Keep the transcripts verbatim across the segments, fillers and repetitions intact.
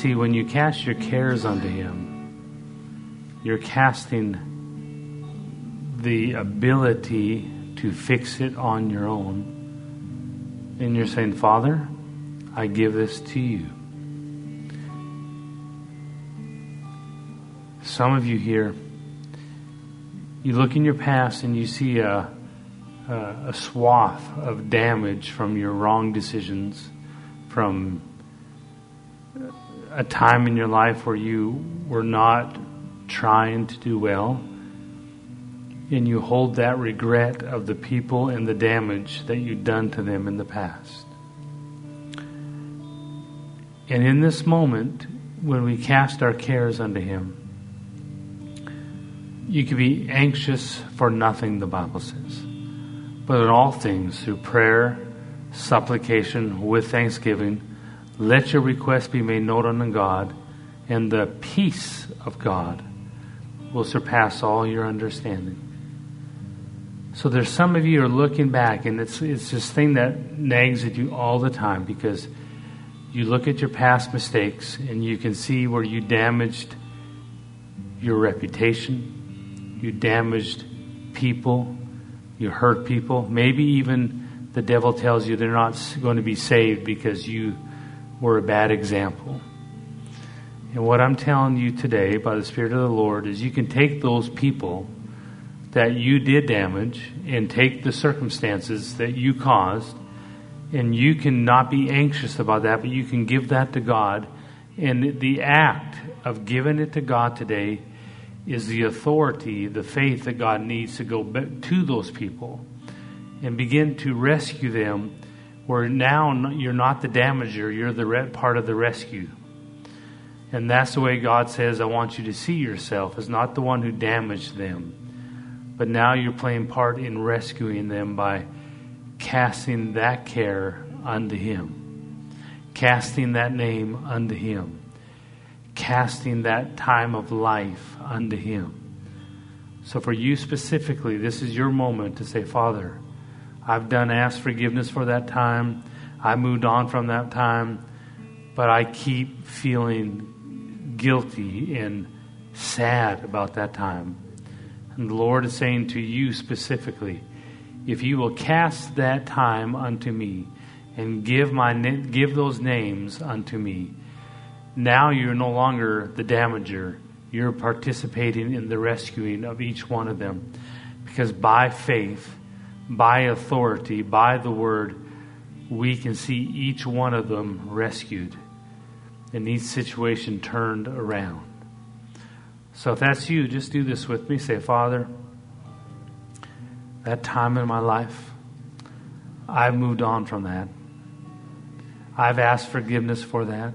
See, when you cast your cares unto Him, you're casting the ability to fix it on your own. And you're saying, Father, I give this to you. Some of you here, you look in your past and you see a, a, a swath of damage from your wrong decisions, from a time in your life where you were not trying to do well, and you hold that regret of the people and the damage that you've done to them in the past. And in this moment, when we cast our cares unto Him, you can be anxious for nothing, the Bible says, but in all things, through prayer, supplication, with thanksgiving, let your requests be made known unto God, and the peace of God will surpass all your understanding. So there's some of you who are looking back, and it's it's this thing that nags at you all the time, because you look at your past mistakes and you can see where you damaged your reputation, you damaged people, you hurt people. Maybe even the devil tells you they're not going to be saved because you were a bad example. And what I'm telling you today by the Spirit of the Lord is you can take those people that you did damage and take the circumstances that you caused, and you can not be anxious about that, but you can give that to God. And the act of giving it to God today is the authority, the faith that God needs to go to those people and begin to rescue them, where now you're not the damager, you're the re- part of the rescue. And that's the way God says, I want you to see yourself as not the one who damaged them, but now you're playing part in rescuing them by casting that care unto Him, casting that name unto Him, casting that time of life unto Him. So for you specifically, this is your moment to say, Father, I've done asked forgiveness for that time. I moved on from that time, but I keep feeling guilty and sad about that time. And the Lord is saying to you specifically, if you will cast that time unto me and give my give those names unto me, now you're no longer the damager. You're participating in the rescuing of each one of them. Because by faith, by authority, by the word, we can see each one of them rescued and each situation turned around. So if that's you, just do this with me. Say, Father, that time in my life, I've moved on from that. I've asked forgiveness for that.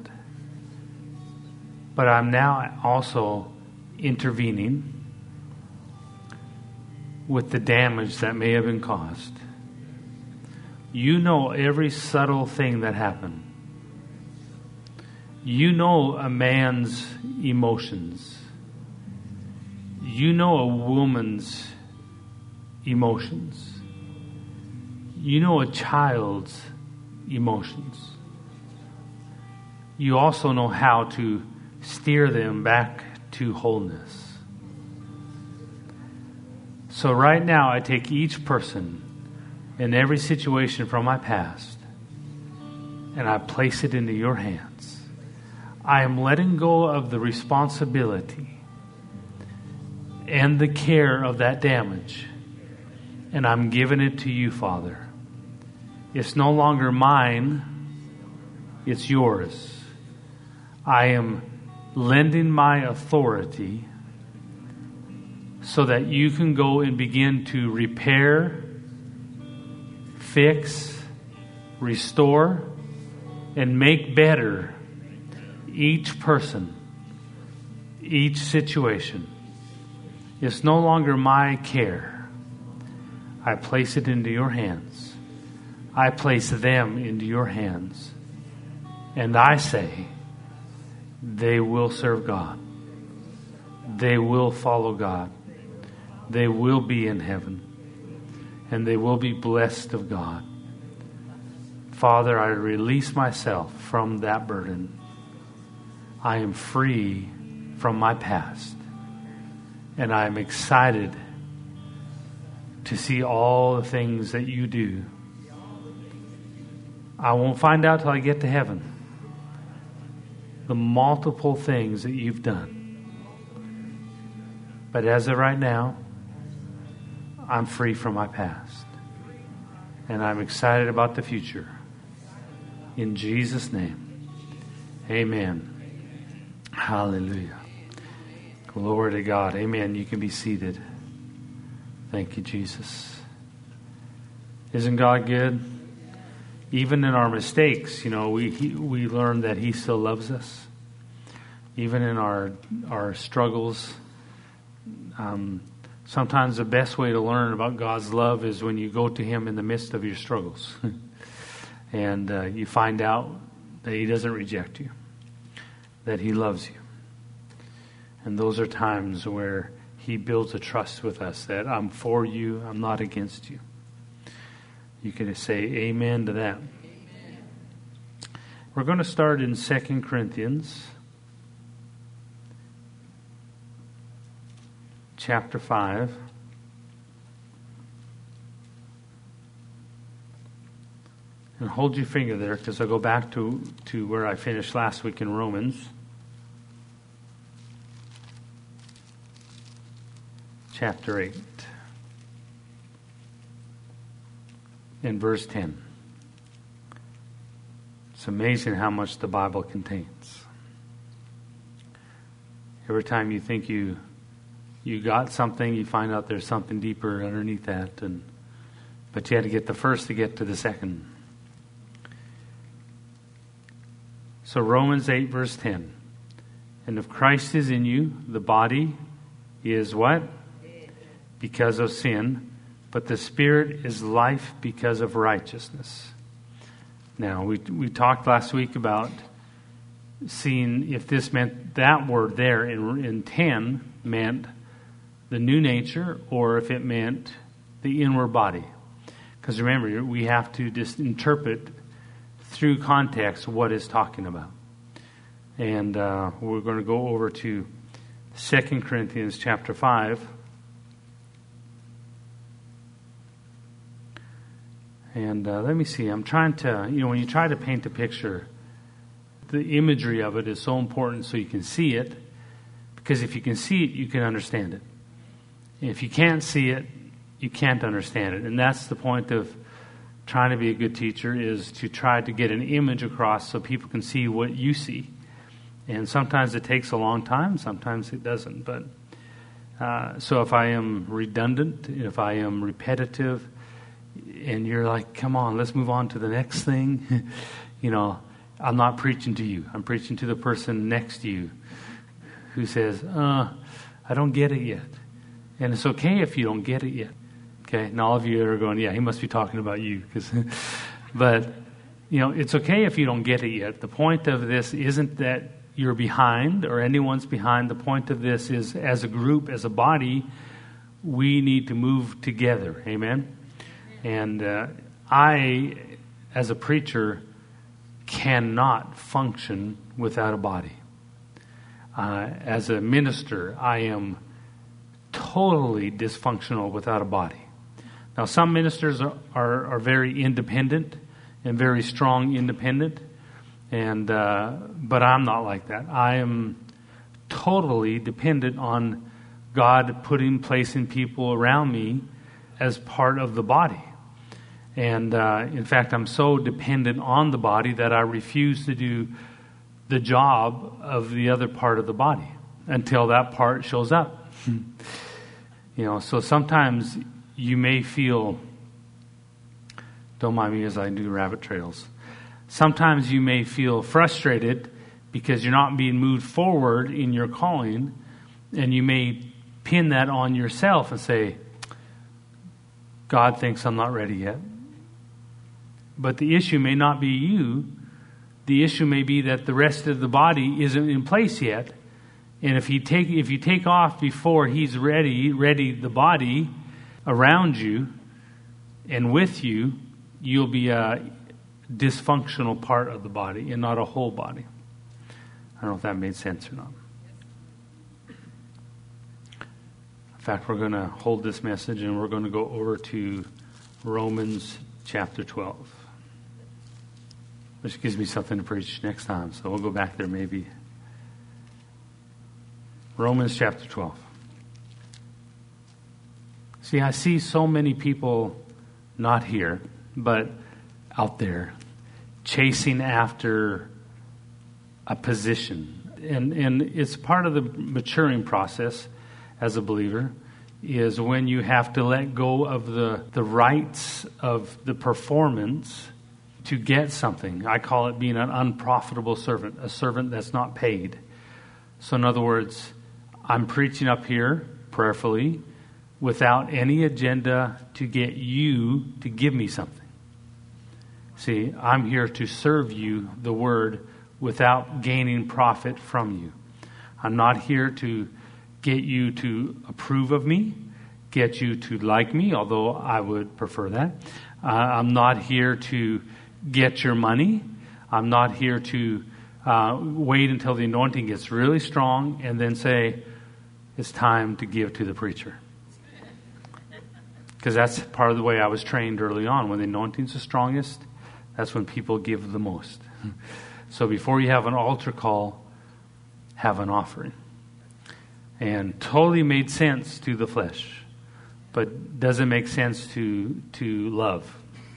But I'm now also intervening with the damage that may have been caused. You know every subtle thing that happened. You know a man's emotions. You know a woman's emotions. You know a child's emotions. You also know how to steer them back to wholeness. So right now I take each person in every situation from my past and I place it into your hands. I am letting go of the responsibility and the care of that damage, and I'm giving it to you, Father. It's no longer mine, it's yours. I am lending my authority so that you can go and begin to repair, fix, restore, and make better each person, each situation. It's no longer my care. I place it into your hands. I place them into your hands. And I say, they will serve God. They will follow God. They will be in heaven. And they will be blessed of God. Father, I release myself from that burden. I am free from my past. And I am excited to see all the things that you do. I won't find out till I get to heaven the multiple things that you've done. But as of right now, I'm free from my past. And I'm excited about the future. In Jesus' name, amen. Hallelujah. Glory to God. Amen. You can be seated. Thank you, Jesus. Isn't God good? Even in our mistakes, you know, we he, we learn that He still loves us. Even in our our struggles, um, sometimes the best way to learn about God's love is when you go to Him in the midst of your struggles, and uh, you find out that He doesn't reject you, that He loves you, and those are times where He builds a trust with us that I'm for you, I'm not against you. You can say amen to that. Amen. We're going to start in Second Corinthians chapter five. And hold your finger there because I'll go back to, to where I finished last week in Romans. Chapter eight. In verse ten. It's amazing how much the Bible contains. Every time you think you you got something, you find out there's something deeper underneath that, and but you had to get the first to get to the second. So Romans eight verse ten. And if Christ is in you, the body is what? Because of sin. But the Spirit is life because of righteousness. Now, we we talked last week about seeing if this meant that word there in, in ten meant the new nature or if it meant the inward body. Because remember, we have to just interpret through context what it's talking about. And uh, we're going to go over to Second Corinthians chapter five. And uh, let me see, I'm trying to, you know, when you try to paint a picture, the imagery of it is so important so you can see it. Because if you can see it, you can understand it. If you can't see it, you can't understand it. And that's the point of trying to be a good teacher, is to try to get an image across so people can see what you see. And sometimes it takes a long time, sometimes it doesn't. But uh, so if I am redundant, if I am repetitive, and you're like, come on, let's move on to the next thing. You know, I'm not preaching to you. I'm preaching to the person next to you who says, uh, I don't get it yet. And it's okay if you don't get it yet. Okay? And all of you are going, yeah, he must be talking about you. Cause, but, you know, it's okay if you don't get it yet. The point of this isn't that you're behind or anyone's behind. The point of this is, as a group, as a body, we need to move together. Amen? And uh, I, as a preacher, cannot function without a body. Uh, as a minister, I am totally dysfunctional without a body. Now, some ministers are, are, are very independent and very strong independent, and uh, but I'm not like that. I am totally dependent on God putting, placing people around me as part of the body. And uh, in fact, I'm so dependent on the body that I refuse to do the job of the other part of the body until that part shows up. You know, so sometimes you may feel, don't mind me as I do rabbit trails, sometimes you may feel frustrated because you're not being moved forward in your calling, and you may pin that on yourself and say, God thinks I'm not ready yet. But the issue may not be you. The issue may be that the rest of the body isn't in place yet. And if he take if you take off before he's ready, ready the body around you and with you, you'll be a dysfunctional part of the body and not a whole body. I don't know if that made sense or not. In fact, we're going to hold this message and we're going to go over to Romans chapter twelve, which gives me something to preach next time. So we'll go back there maybe. Romans chapter twelve. See, I see so many people not here, but out there chasing after a position. And, and it's part of the maturing process as a believer is when you have to let go of the, the rights of the performance to get something. I call it being an unprofitable servant, a servant that's not paid. So in other words, I'm preaching up here prayerfully without any agenda to get you to give me something. See, I'm here to serve you, the word, without gaining profit from you. I'm not here to get you to approve of me, get you to like me, although I would prefer that. Uh, I'm not here to get your money. I'm not here to uh, wait until the anointing gets really strong and then say, it's time to give to the preacher. Because that's part of the way I was trained early on. When the anointing's the strongest, that's when people give the most. So before you have an altar call, have an offering. And totally made sense to the flesh, but doesn't make sense to to love.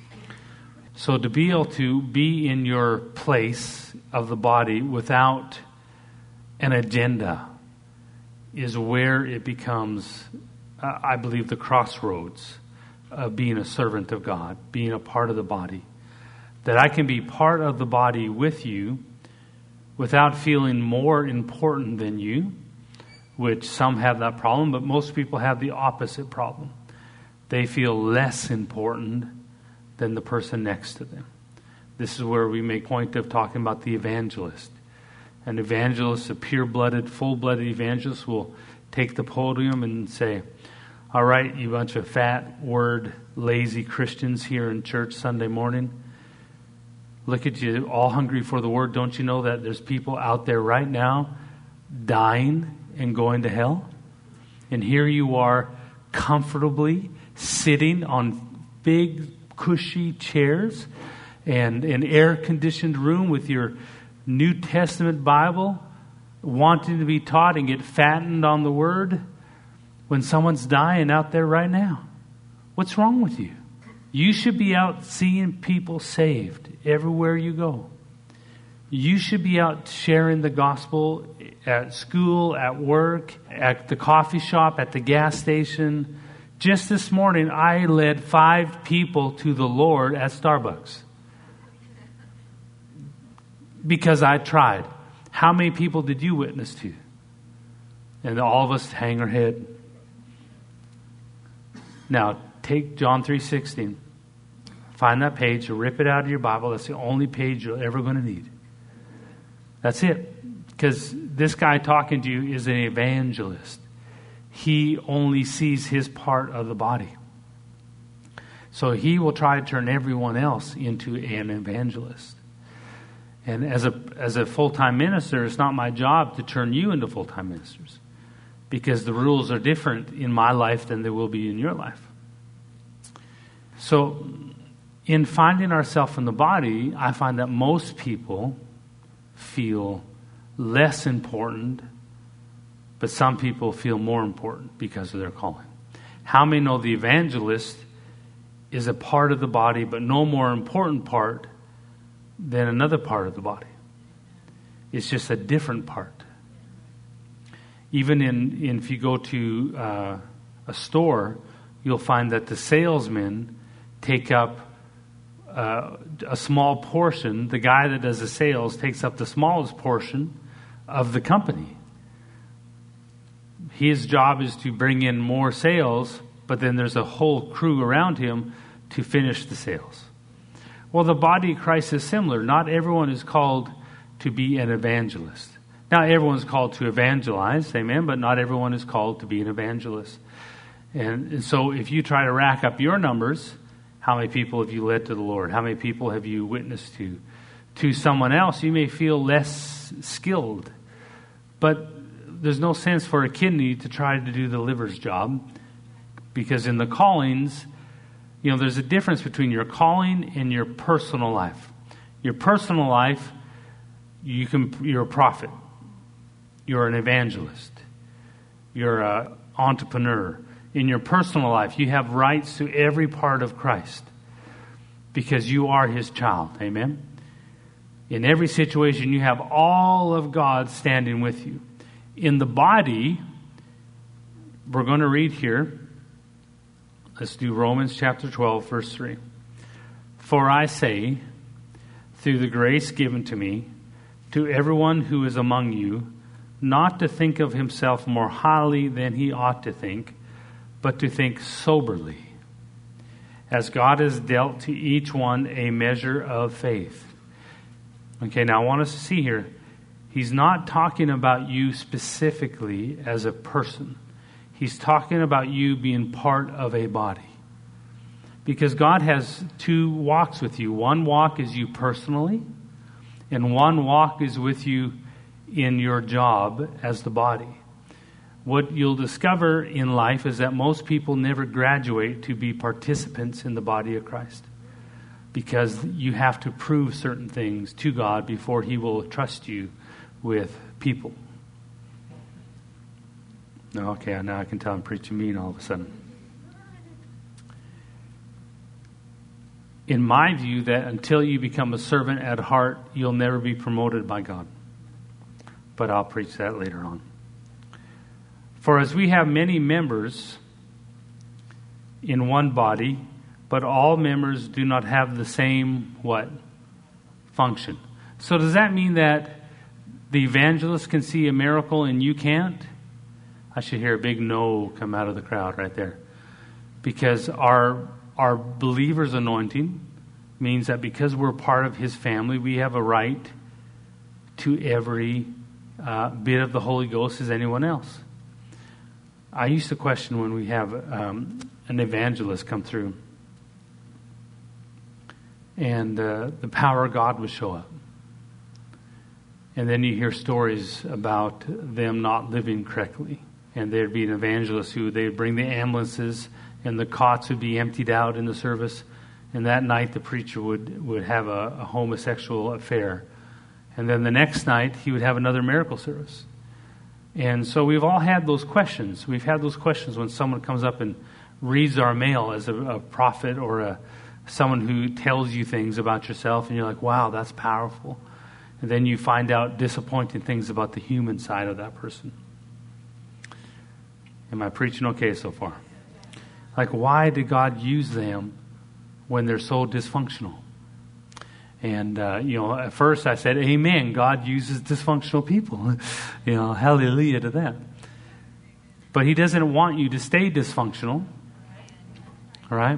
So to be able to be in your place of the body without an agenda is where it becomes, uh, I believe, the crossroads of being a servant of God, being a part of the body. That I can be part of the body with you without feeling more important than you, which some have that problem, but most people have the opposite problem. They feel less important than the person next to them. This is where we make point of talking about the evangelist. An evangelist, a pure-blooded, full-blooded evangelist, will take the podium and say, all right, you bunch of fat, word, lazy Christians here in church Sunday morning, look at you, all hungry for the word. Don't you know that there's people out there right now dying and going to hell? And here you are comfortably sitting on big, cushy chairs and an air-conditioned room with your New Testament Bible, wanting to be taught and get fattened on the word when someone's dying out there right now. What's wrong with you? You should be out seeing people saved everywhere you go. You should be out sharing the gospel at school, at work, at the coffee shop, at the gas station. Just this morning, I led five people to the Lord at Starbucks. Because I tried. How many people did you witness to? And all of us hang our head. Now, take John three sixteen. Find that page, rip it out of your Bible. That's the only page you're ever going to need. That's it. Because this guy talking to you is an evangelist. He only sees his part of the body. So he will try to turn everyone else into an evangelist. And as a as a full-time minister, it's not my job to turn you into full-time ministers. Because the rules are different in my life than they will be in your life. So in finding ourselves in the body, I find that most people feel less important, but some people feel more important because of their calling. How many know the evangelist is a part of the body, but no more important part than another part of the body? It's just a different part. Even in, in if you go to uh, a store, you'll find that the salesmen take up uh, a small portion. The guy that does the sales takes up the smallest portion of the company. His job is to bring in more sales, but then there's a whole crew around him to finish the sales. Well, the body of Christ is similar. Not everyone is called to be an evangelist. Now, everyone's called to evangelize, amen, but not everyone is called to be an evangelist. And, and so if you try to rack up your numbers, how many people have you led to the Lord? How many people have you witnessed to? To someone else, you may feel less skilled. But there's no sense for a kidney to try to do the liver's job, because in the callings, you know, there's a difference between your calling and your personal life. Your personal life, you can, you're a prophet. You're an evangelist. You're an entrepreneur. In your personal life, you have rights to every part of Christ because you are His child. Amen? In every situation, you have all of God standing with you. In the body, we're going to read here. Let's do Romans chapter twelve, verse three. For I say, through the grace given to me, to everyone who is among you, not to think of himself more highly than he ought to think, but to think soberly, as God has dealt to each one a measure of faith. Okay, now I want us to see here, he's not talking about you specifically as a person. He's talking about you being part of a body. Because God has two walks with you. One walk is you personally, and one walk is with you in your job as the body. What you'll discover in life is that most people never graduate to be participants in the body of Christ, because you have to prove certain things to God before He will trust you with people. Okay, now I can tell I'm preaching mean all of a sudden. In my view, that until you become a servant at heart, you'll never be promoted by God. But I'll preach that later on. For as we have many members in one body, but all members do not have the same, what? Function. So does that mean that the evangelist can see a miracle and you can't? I should hear a big no come out of the crowd right there. Because our our believer's anointing means that because we're part of His family, we have a right to every uh, bit of the Holy Ghost as anyone else. I used to question when we have um, an evangelist come through, and uh, the power of God would show up. And then you hear stories about them not living correctly. And there'd be an evangelist who, they'd bring the ambulances and the cots would be emptied out in the service. And that night the preacher would, would have a, a homosexual affair. And then the next night he would have another miracle service. And so we've all had those questions. We've had those questions when someone comes up and reads our mail as a, a prophet or a, someone who tells you things about yourself. And you're like, wow, that's powerful. And then you find out disappointing things about the human side of that person. Am I preaching okay so far? Like, why did God use them when they're so dysfunctional? And, uh, you know, at first I said, amen, God uses dysfunctional people. You know, hallelujah to that. But He doesn't want you to stay dysfunctional. All right?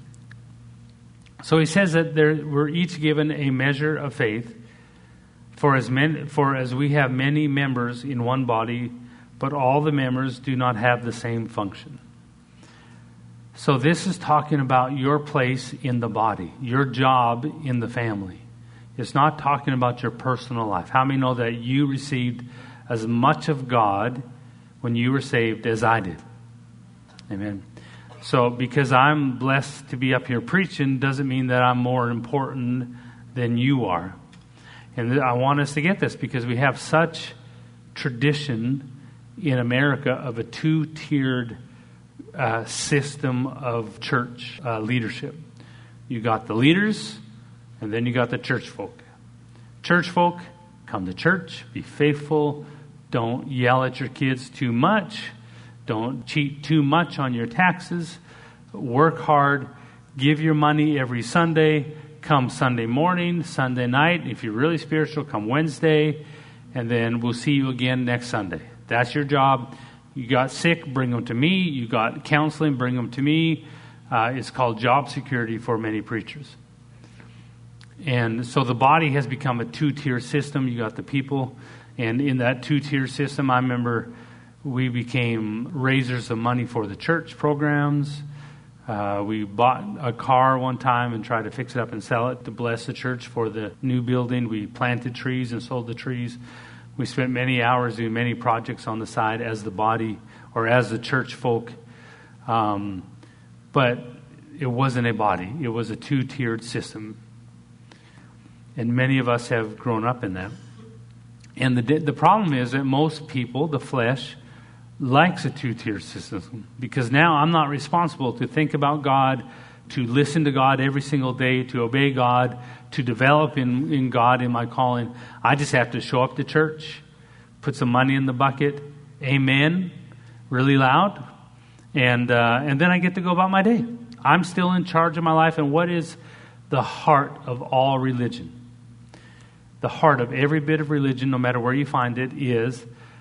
So He says that there, we're each given a measure of faith. For as, men, for as we have many members in one body, but all the members do not have the same function. So this is talking about your place in the body, your job in the family. It's not talking about your personal life. How many know that you received as much of God when you were saved as I did? Amen. So because I'm blessed to be up here preaching doesn't mean that I'm more important than you are. And I want us to get this because we have such tradition in America of a two-tiered uh, system of church uh, leadership. You got the leaders, and then you got the church folk. Church folk, come to church, be faithful, don't yell at your kids too much, don't cheat too much on your taxes, work hard, give your money every Sunday, come Sunday morning, Sunday night. If you're really spiritual, come Wednesday, and then we'll see you again next Sunday. That's your job. You got sick, bring them to me. You got counseling, bring them to me. Uh, it's called job security for many preachers. And so the body has become a two-tier system. You got the people. And in that two-tier system, I remember we became raisers of money for the church programs. Uh, we bought a car one time and tried to fix it up and sell it to bless the church for the new building. We planted trees and sold the trees. We spent many hours doing many projects on the side as the body or as the church folk. Um, but it wasn't a body. It was a two-tiered system. And many of us have grown up in that. And the the problem is that most people, the flesh, likes a two-tier system, because now I'm not responsible to think about God, to listen to God every single day, to obey God, to develop in, in God in my calling. I just have to show up to church, put some money in the bucket, amen, really loud, and uh, and then I get to go about my day. I'm still in charge of my life. And what is the heart of all religion? The heart of every bit of religion, no matter where you find it, is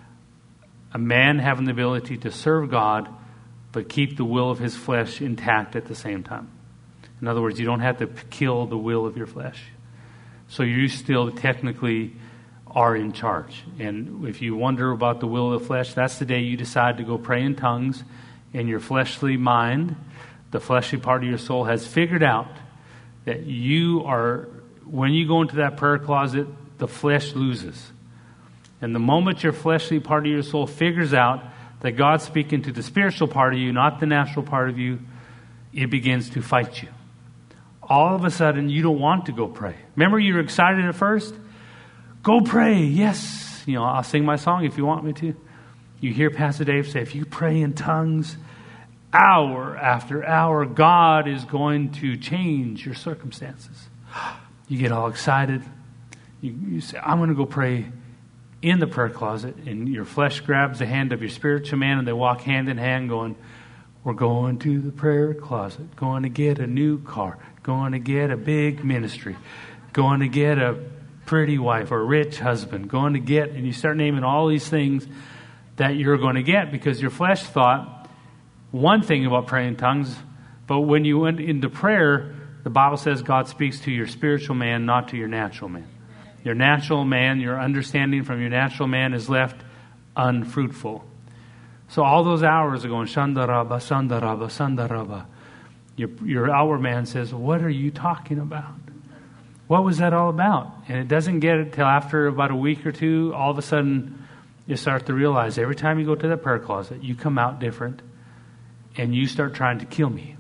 a man having the ability to serve God, but keep the will of his flesh intact at the same time. In other words, you don't have to kill the will of your flesh. So you still technically are in charge. And if you wonder about the will of the flesh, that's the day you decide to go pray in tongues, and your fleshly mind, the fleshly part of your soul, has figured out that you are, when you go into that prayer closet, the flesh loses. And the moment your fleshly part of your soul figures out that God's speaking to the spiritual part of you, not the natural part of you, it begins to fight you. All of a sudden, you don't want to go pray. Remember, you were excited at first? Go pray, yes. You know, I'll sing my song if you want me to. You hear Pastor Dave say, if you pray in tongues, hour after hour, God is going to change your circumstances. You get all excited. You, you say, I'm going to go pray in the prayer closet, and your flesh grabs the hand of your spiritual man, and they walk hand in hand going, we're going to the prayer closet, going to get a new car, going to get a big ministry, going to get a pretty wife or a rich husband, going to get, and you start naming all these things that you're going to get because your flesh thought one thing about praying in tongues, but when you went into prayer, the Bible says God speaks to your spiritual man, not to your natural man. Your natural man, your understanding from your natural man is left unfruitful. So all those hours are going, Shandaraba, Sandaraba, Sandaraba. Your, your outward man says, what are you talking about? What was that all about? And it doesn't get it till after about a week or two. All of a sudden, you start to realize every time you go to that prayer closet, you come out different, and you start trying to kill me.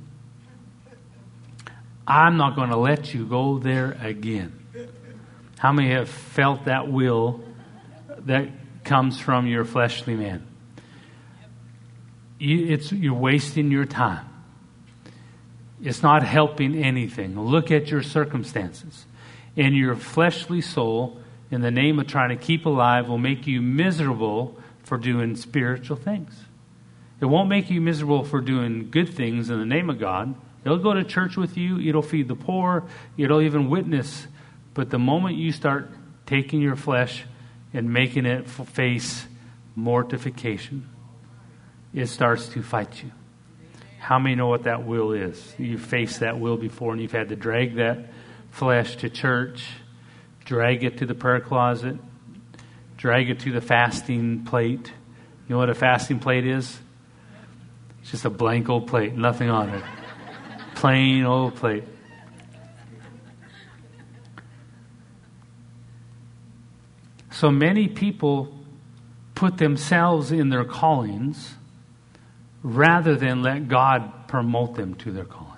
I'm not going to let you go there again. How many have felt that will that comes from your fleshly man? You, it's, you're wasting your time. It's not helping anything. Look at your circumstances. And your fleshly soul, in the name of trying to keep alive, will make you miserable for doing spiritual things. It won't make you miserable for doing good things in the name of God. It'll go to church with you. It'll feed the poor. It'll even witness. But the moment you start taking your flesh and making it face mortification, it starts to fight you. How many know what that will is? You've faced that will before, and you've had to drag that flesh to church, drag it to the prayer closet, drag it to the fasting plate. You know what a fasting plate is? It's just a blank old plate, nothing on it. Plain old plate. So many people put themselves in their callings rather than let God promote them to their callings.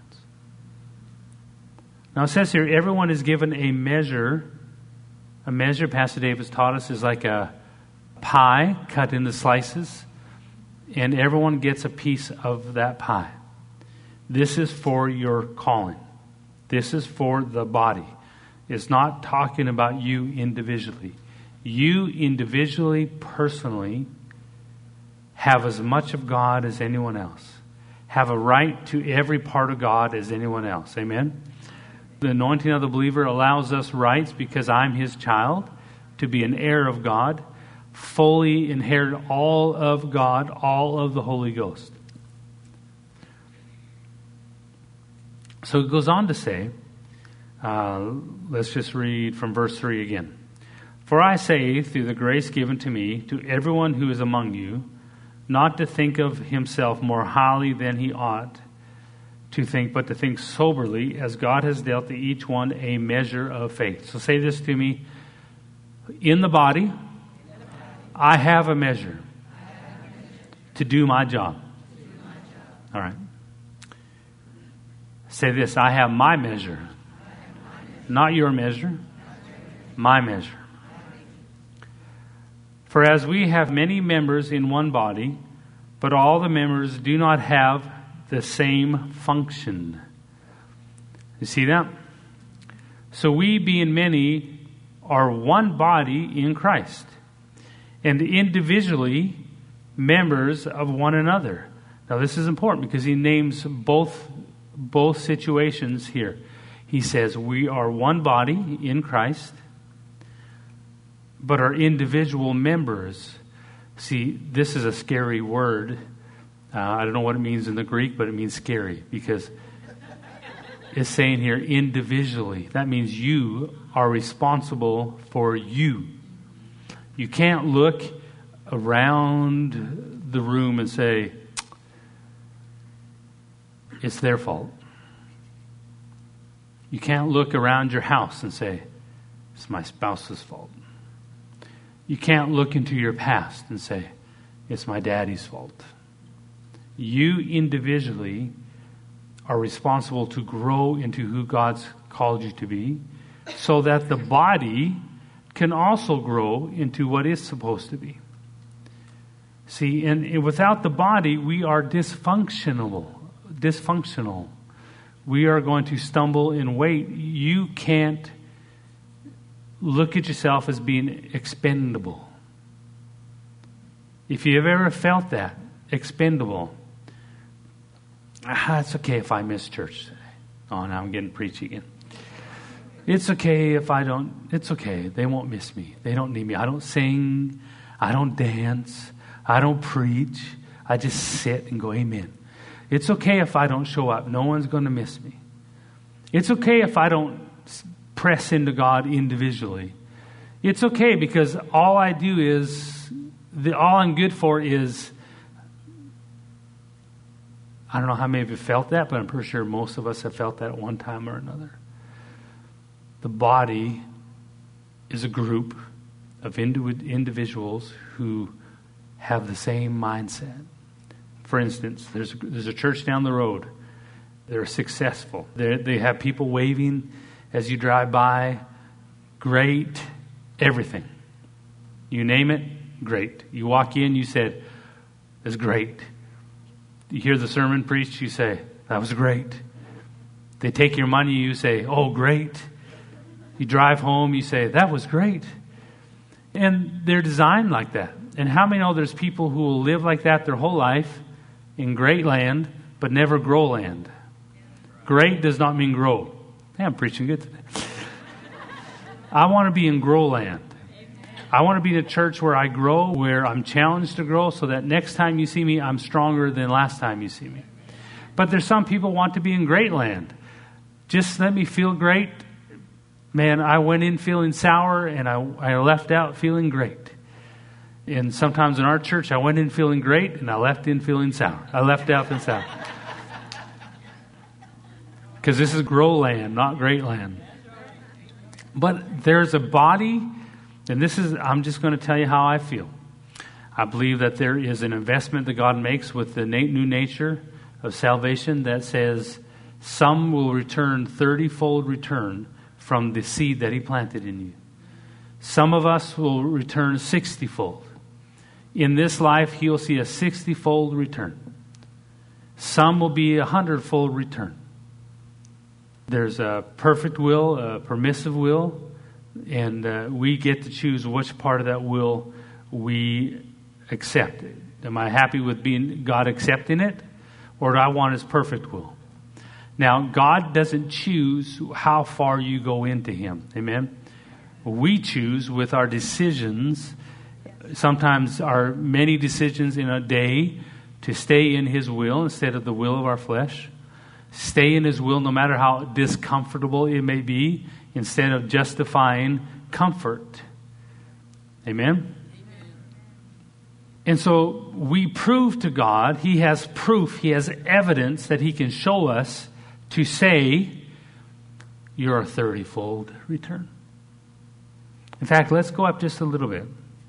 Now it says here, everyone is given a measure. A measure, Pastor Davis taught us, is like a pie cut into slices, and everyone gets a piece of that pie. This is for your calling. This is for the body. It's not talking about you individually. You individually, personally, have as much of God as anyone else. Have a right to every part of God as anyone else. Amen? The anointing of the believer allows us rights because I'm his child, to be an heir of God, fully inherit all of God, all of the Holy Ghost. So it goes on to say, uh, let's just read from verse three again. For I say, through the grace given to me, to everyone who is among you, not to think of himself more highly than he ought, to think, but to think soberly, as God has dealt to each one a measure of faith. So say this to me. In the body, I have a measure to do my job. All right. Say this. I have my measure. Not your measure. My measure. For as we have many members in one body, but all the members do not have the same function. You see that? So we, being many, are one body in Christ, and individually members of one another. Now this is important because he names both, both situations here. He says we are one body in Christ, but are individual members. See, this is a scary word. Uh, I don't know what it means in the Greek, but it means scary because it's saying here individually. That means you are responsible for you. You can't look around the room and say, it's their fault. You can't look around your house and say, it's my spouse's fault. You can't look into your past and say, it's my daddy's fault. You individually are responsible to grow into who God's called you to be, so that the body can also grow into what it's supposed to be. See, and, and without the body, we are dysfunctional. Dysfunctional. We are going to stumble in weight. You can't look at yourself as being expendable. If you've ever felt that, expendable, ah, it's okay if I miss church today. Oh, now I'm getting preachy again. It's okay if I don't, it's okay. They won't miss me. They don't need me. I don't sing. I don't dance. I don't preach. I just sit and go, amen. It's okay if I don't show up. No one's going to miss me. It's okay if I don't press into God individually. It's okay because all I do is, the, all I'm good for is, I don't know how many of you felt that, but I'm pretty sure most of us have felt that at one time or another. The body is a group of indi- individuals who have the same mindset. For instance, there's a, there's a church down the road. They're successful. They're, they have people waving as you drive by. Great. Everything. You name it, great. You walk in, you said, that's great. You hear the sermon preached, you say, that was great. They take your money, you say, oh, great. You drive home, you say, that was great. And they're designed like that. And how many know there's people who will live like that their whole life in great land, but never grow land? Great does not mean grow. Hey, I'm preaching good today. I want to be in grow land. I want to be in a church where I grow, where I'm challenged to grow, so that next time you see me, I'm stronger than last time you see me. But there's some people who want to be in great land. Just let me feel great. Man, I went in feeling sour, and I, I left out feeling great. And sometimes in our church, I went in feeling great, and I left in feeling sour. I left out feeling sour. Because this is grow land, not great land. But there's a body, and this is, I'm just going to tell you how I feel. I believe that there is an investment that God makes with the new nature of salvation that says some will return thirty-fold return from the seed that He planted in you. Some of us will return sixty-fold. In this life, He'll see a sixty-fold return. Some will be a hundred-fold return. There's a perfect will, a permissive will, and uh, we get to choose which part of that will we accept. Am I happy with being God accepting it, or do I want His perfect will? Now, God doesn't choose how far you go into Him. Amen? We choose with our decisions, sometimes our many decisions in a day, to stay in His will instead of the will of our flesh. Stay in His will no matter how discomfortable it may be, instead of justifying comfort. Amen? Amen. And so we prove to God, He has proof, He has evidence that He can show us to say, you're a thirty-fold return. In fact, let's go up just a little bit.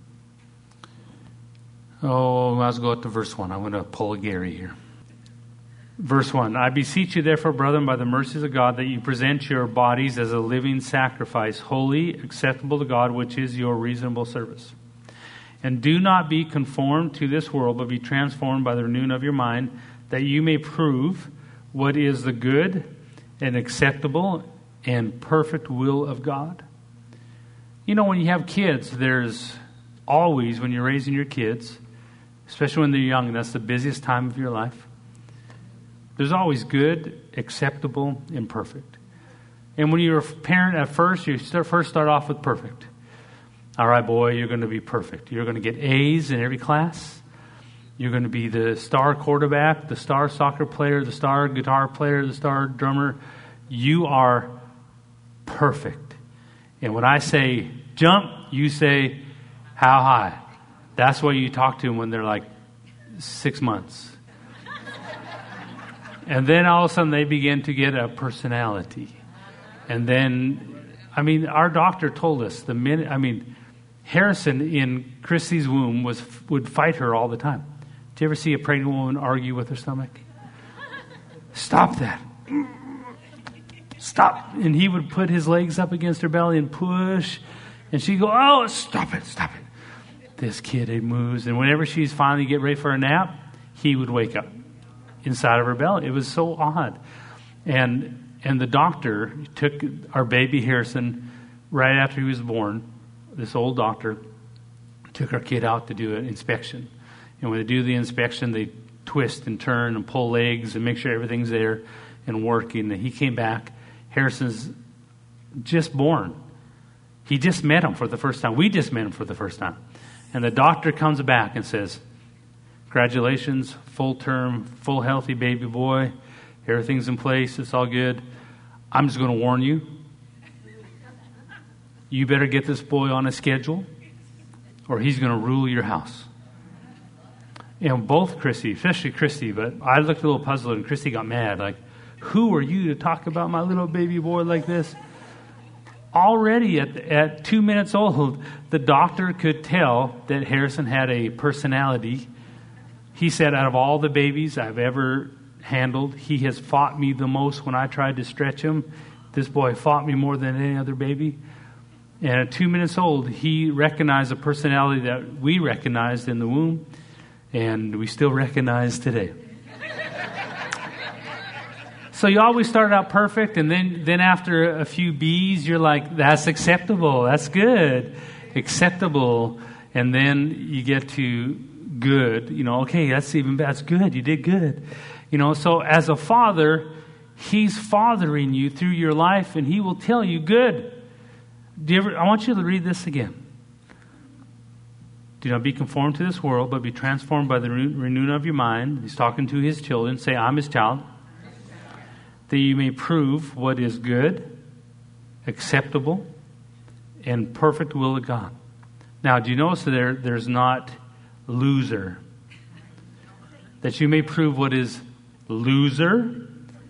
Oh, let's go up to verse one. I'm going to pull a Gary here. Verse one, I beseech you therefore, brethren, by the mercies of God, that you present your bodies as a living sacrifice, holy, acceptable to God, which is your reasonable service. And do not be conformed to this world, but be transformed by the renewing of your mind, that you may prove what is the good and acceptable and perfect will of God. You know, when you have kids, there's always, when you're raising your kids, especially when they're young, and that's the busiest time of your life, there's always good, acceptable, and perfect. And when you're a parent at first, you start, first start off with perfect. All right, boy, you're going to be perfect. You're going to get A's in every class. You're going to be the star quarterback, the star soccer player, the star guitar player, the star drummer. You are perfect. And when I say jump, you say how high. That's what you talk to them when they're like six months. And then all of a sudden they begin to get a personality. And then, I mean, our doctor told us the minute, I mean, Harrison in Christy's womb was would fight her all the time. Do you ever see a pregnant woman argue with her stomach? Stop that. Stop. And he would put his legs up against her belly and push. And she'd go, oh, stop it, stop it. This kid, it moves. And whenever she's finally get ready for a nap, he would wake up inside of her belly. It was so odd. And and the doctor took our baby Harrison right after he was born. This old doctor took our kid out to do an inspection. And when they do the inspection, they twist and turn and pull legs and make sure everything's there and working. And he came back. Harrison's just born. He just met him for the first time. We just met him for the first time. And the doctor comes back and says, congratulations, full term, full healthy baby boy. Everything's in place. It's all good. I'm just going to warn you. You better get this boy on a schedule or he's going to rule your house. And both Christy, especially Christy, but I looked a little puzzled and Christy got mad. Like, who are you to talk about my little baby boy like this? Already at, at two minutes old, the doctor could tell that Harrison had a personality. He said, out of all the babies I've ever handled, he has fought me the most when I tried to stretch him. This boy fought me more than any other baby. And at two minutes old, he recognized a personality that we recognized in the womb, and we still recognize today. So you always start out perfect, and then, then after a few B's, you're like, that's acceptable, that's good, acceptable. And then you get to good, you know, okay, that's even better, that's good, you did good. You know, so as a father, he's fathering you through your life, and he will tell you good. Do you ever, I want you to read this again. Do not be conformed to this world, but be transformed by the renewing of your mind. He's talking to his children. Say, I'm his child. That you may prove what is good, acceptable, and perfect will of God. Now, do you notice that there, there's not loser? That you may prove what is loser,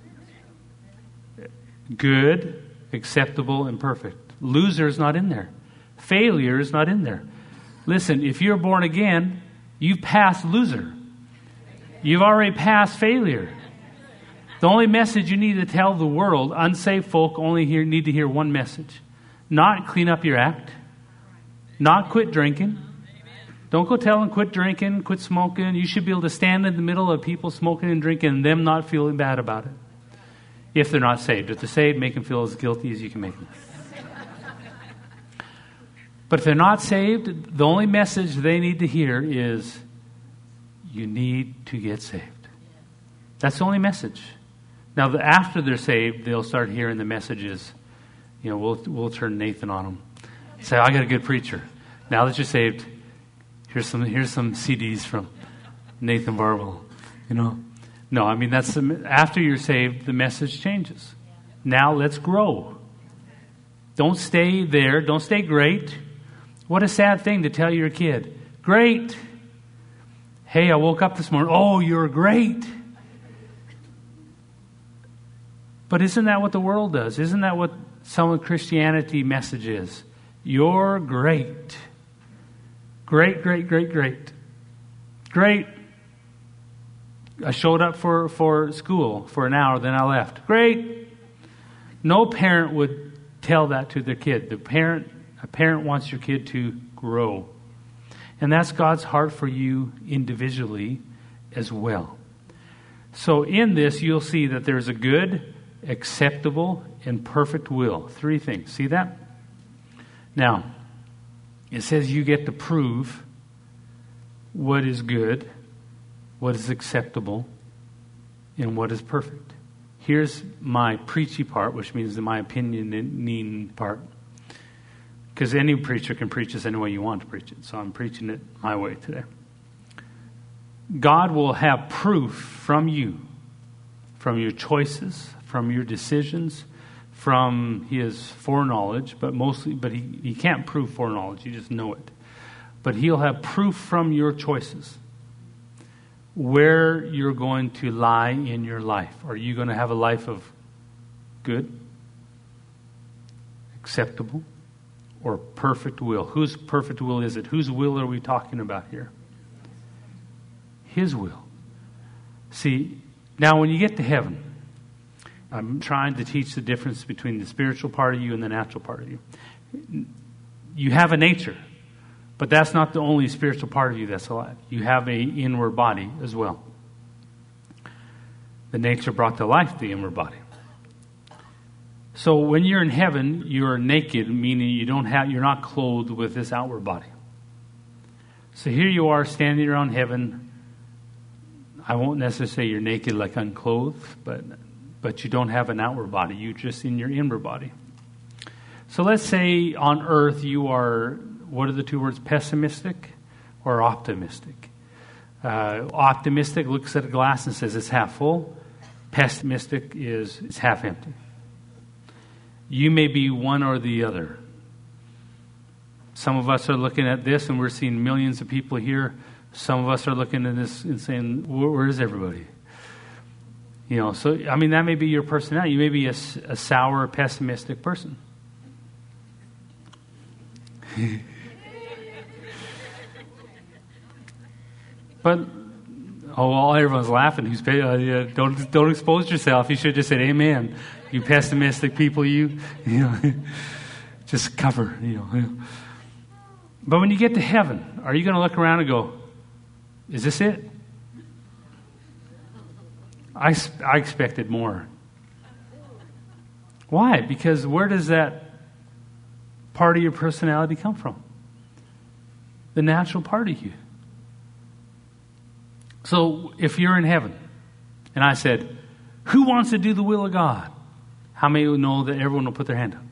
good, acceptable, and perfect. Loser is not in there. Failure is not in there. Listen, if you're born again, you've passed loser. You've already passed failure. The only message you need to tell the world, unsaved folk only hear, need to hear one message. Not clean up your act. Not quit drinking. Don't go tell them quit drinking, quit smoking. You should be able to stand in the middle of people smoking and drinking and them not feeling bad about it. If they're not saved. If they're saved, make them feel as guilty as you can make them. But if they're not saved, the only message they need to hear is, you need to get saved. That's the only message. Now, the, after they're saved, they'll start hearing the messages. You know, we'll we'll turn Nathan on them. Say, I got a good preacher. Now that you're saved, here's some here's some C Ds from Nathan Barble. You know, no, I mean that's the, after you're saved, the message changes. Now let's grow. Don't stay there. Don't stay great. What a sad thing to tell your kid. Great. Hey, I woke up this morning. Oh, you're great. But isn't that what the world does? Isn't that what some of Christianity message is? You're great. Great, great, great, great. Great. I showed up for, for school for an hour, then I left. Great. No parent would tell that to their kid. The parent, a parent wants your kid to grow. And that's God's heart for you individually as well. So in this, you'll see that there's a good, acceptable, and perfect will. Three things. See that? Now, it says you get to prove what is good, what is acceptable, and what is perfect. Here's my preachy part, which means my opinioning part. Because any preacher can preach this any way you want to preach it. So I'm preaching it my way today. God will have proof from you, from your choices, from your decisions, from His foreknowledge, but mostly, but he, he can't prove foreknowledge, you just know it. But He'll have proof from your choices where you're going to lie in your life. Are you going to have a life of good, acceptable, or perfect will? Whose perfect will is it? Whose will are we talking about here? His will. See, now when you get to heaven, I'm trying to teach the difference between the spiritual part of you and the natural part of you. You have a nature, but that's not the only spiritual part of you that's alive. You have an inward body as well. The nature brought to life the inward body. So when you're in heaven, you're naked, meaning you don't have, you're not clothed with this outward body. So here you are standing around heaven. I won't necessarily say you're naked like unclothed, but but you don't have an outward body. You're just in your inward body. So let's say on earth you are, what are the two words, pessimistic or optimistic? Uh, optimistic looks at a glass and says it's half full. Pessimistic is it's half empty. You may be one or the other. Some of us are looking at this and we're seeing millions of people here. Some of us are looking at this and saying, where, where is everybody? You know, so, I mean, that may be your personality. You may be a, a sour, pessimistic person. But, oh, well, everyone's laughing. Who's, uh, yeah, don't don't expose yourself. You should just say, amen. You pessimistic people, you, you know, just cover, you know, you know. But when you get to heaven, are you going to look around and go, is this it? I, I expected more. Why? Because where does that part of your personality come from? The natural part of you. So if you're in heaven, and I said, who wants to do the will of God? How many will know that everyone will put their hand up?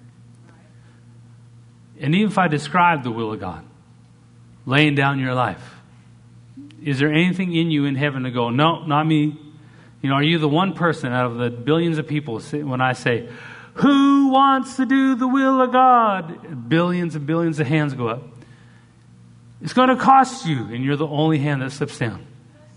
And even if I describe the will of God, laying down your life, is there anything in you in heaven to go, no, not me? You know, are you the one person out of the billions of people when I say, who wants to do the will of God? Billions and billions of hands go up. It's going to cost you, and you're the only hand that slips down.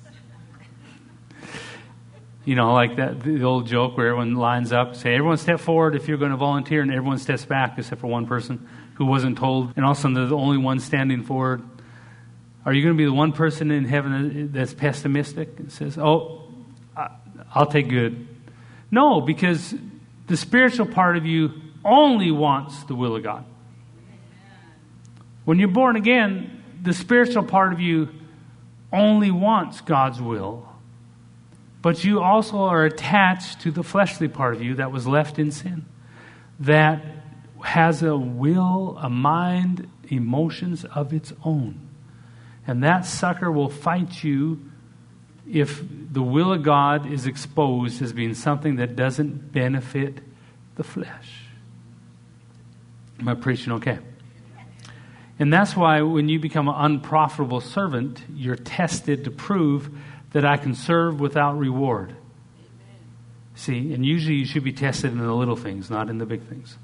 You know, like that the old joke where everyone lines up, say, everyone step forward if you're going to volunteer, and everyone steps back except for one person who wasn't told, and all of a sudden they're the only one standing forward. Are you going to be the one person in heaven that's pessimistic and says, oh, I'll take good? No, because the spiritual part of you only wants the will of God. When you're born again, the spiritual part of you only wants God's will. But you also are attached to the fleshly part of you that was left in sin, that has a will, a mind, emotions of its own. And that sucker will fight you if the will of God is exposed as being something that doesn't benefit the flesh. Am I preaching okay? And that's why when you become an unprofitable servant, you're tested to prove that I can serve without reward. Amen. See, and usually you should be tested in the little things, not in the big things.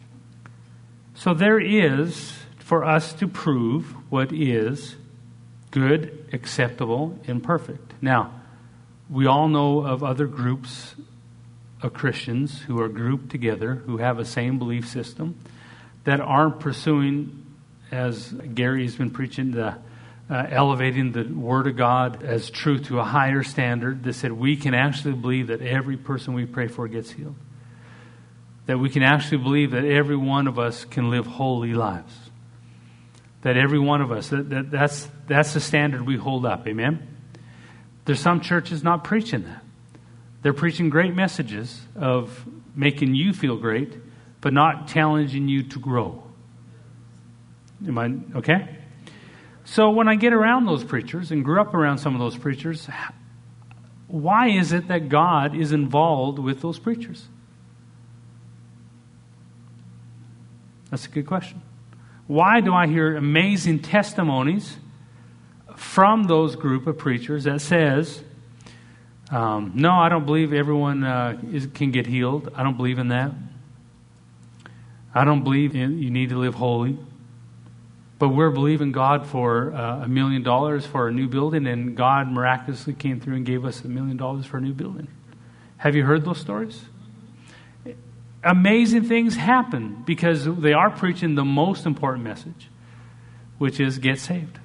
So there is, for us to prove what is Good, acceptable, and perfect. Now, we all know of other groups of Christians who are grouped together, who have a same belief system, that aren't pursuing, as Gary's been preaching, the uh, elevating the Word of God as truth to a higher standard. That said we can actually believe that every person we pray for gets healed. That we can actually believe that every one of us can live holy lives. That every one of us, that, that, that's, that's the standard we hold up. Amen? There's some churches not preaching that. They're preaching great messages of making you feel great, but not challenging you to grow. Am I okay? So when I get around those preachers and grew up around some of those preachers, why is it that God is involved with those preachers? That's a good question. Why do I hear amazing testimonies from those group of preachers that says, um, no, I don't believe everyone uh, is, can get healed. I don't believe in that. I don't believe in, you need to live holy. But we're believing God for uh, a million dollars for a new building, and God miraculously came through and gave us a million dollars for a new building. Have you heard those stories? Amazing things happen because they are preaching the most important message, which is get saved.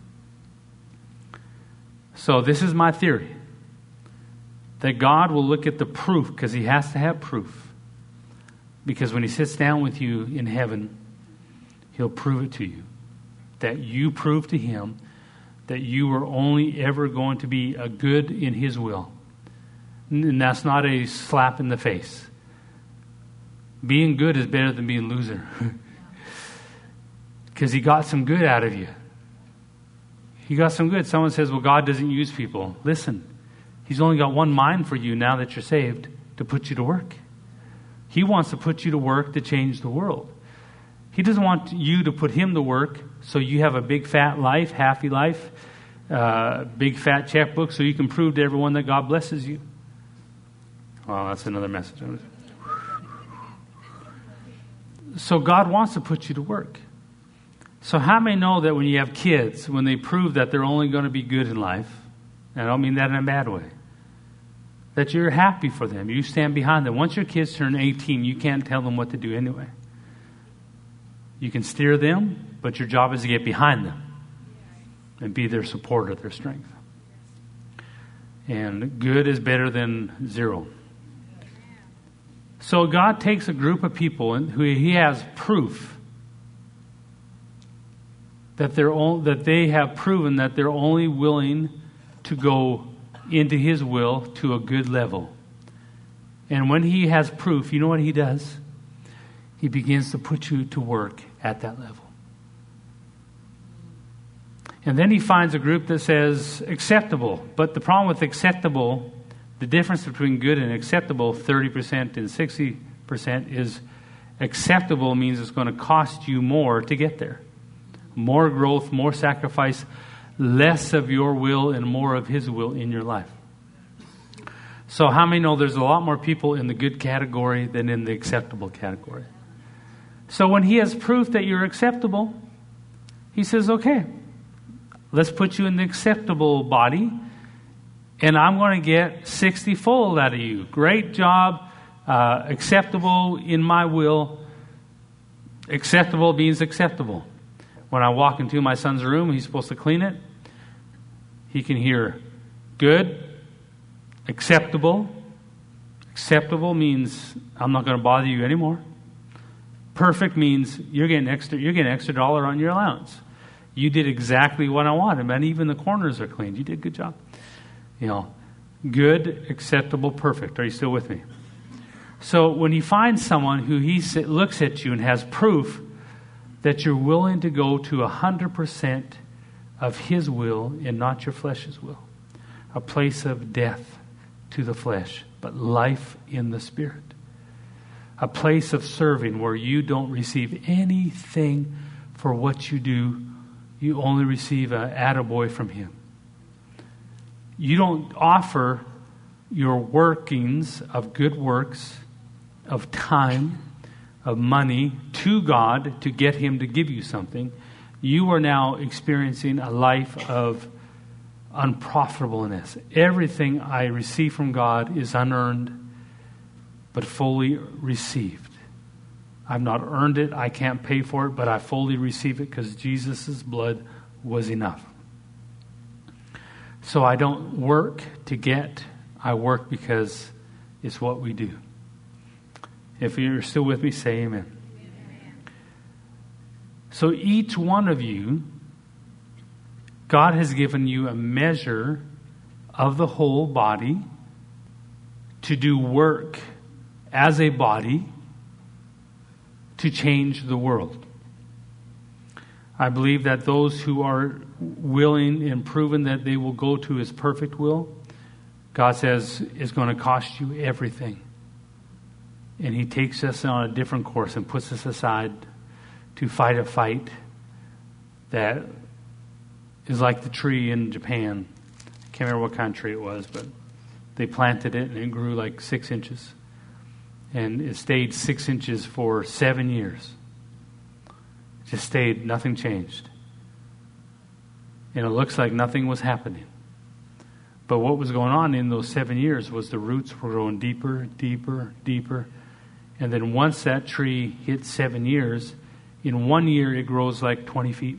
So this is my theory, that God will look at the proof, because he has to have proof. Because when he sits down with you in heaven, he'll prove it to you. That you prove to him that you were only ever going to be a good in his will. And that's not a slap in the face. Being good is better than being loser. Because he got some good out of you. He got some good. Someone says, well, God doesn't use people. Listen, he's only got one mind for you now that you're saved, to put you to work. He wants to put you to work to change the world. He doesn't want you to put him to work so you have a big fat life, happy life, uh, big fat checkbook so you can prove to everyone that God blesses you. Well, that's another message. So God wants to put you to work. So how many know that when you have kids, when they prove that they're only going to be good in life, and I don't mean that in a bad way, that you're happy for them, you stand behind them. Once your kids turn eighteen, you can't tell them what to do anyway. You can steer them, but your job is to get behind them and be their supporter, their strength. And good is better than zero. So God takes a group of people and who he has proof that they're all, that they have proven that they're only willing to go into his will to a good level. And when he has proof, you know what he does? He begins to put you to work at that level. And then he finds a group that says acceptable. But the problem with acceptable, the difference between good and acceptable, thirty percent and sixty percent, is acceptable means it's going to cost you more to get there. More growth, more sacrifice, less of your will and more of his will in your life. So how many know there's a lot more people in the good category than in the acceptable category? So when he has proof that you're acceptable, he says, okay, let's put you in the acceptable body, and I'm going to get sixty-fold out of you. Great job, uh, acceptable in my will. Acceptable means acceptable. When I walk into my son's room, he's supposed to clean it. He can hear good, acceptable. Acceptable means I'm not going to bother you anymore. Perfect means you're getting extra. You're getting extra dollar on your allowance. You did exactly what I wanted, and even the corners are cleaned. You did a good job. You know, good, acceptable, perfect. Are you still with me? So when he finds someone who he looks at you and has proof that you're willing to go to a hundred percent of his will and not your flesh's will, a place of death to the flesh, but life in the spirit. A place of serving where you don't receive anything for what you do. You only receive an attaboy from him. You don't offer your workings of good works, of time, of money to God to get him to give you something. you are now experiencing a life of unprofitableness. Everything I receive from God is unearned, but fully received. I've not earned it. I can't pay for it, but I fully receive it because Jesus' blood was enough. So I don't work to get. I work because it's what we do. If you're still with me, say amen. Amen. So each one of you, God has given you a measure of the whole body to do work as a body to change the world. I believe that those who are willing and proven that they will go to His perfect will, God says is going to cost you everything. And He takes us on a different course and puts us aside to fight a fight that is like the tree in Japan. I can't remember what kind of tree it was, but they planted it and it grew like six inches. And it stayed six inches for seven years. It just stayed, nothing changed. And it looks like nothing was happening. But what was going on in those seven years was the roots were growing deeper, deeper, deeper. And then once that tree hit seven years, in one year it grows like twenty feet.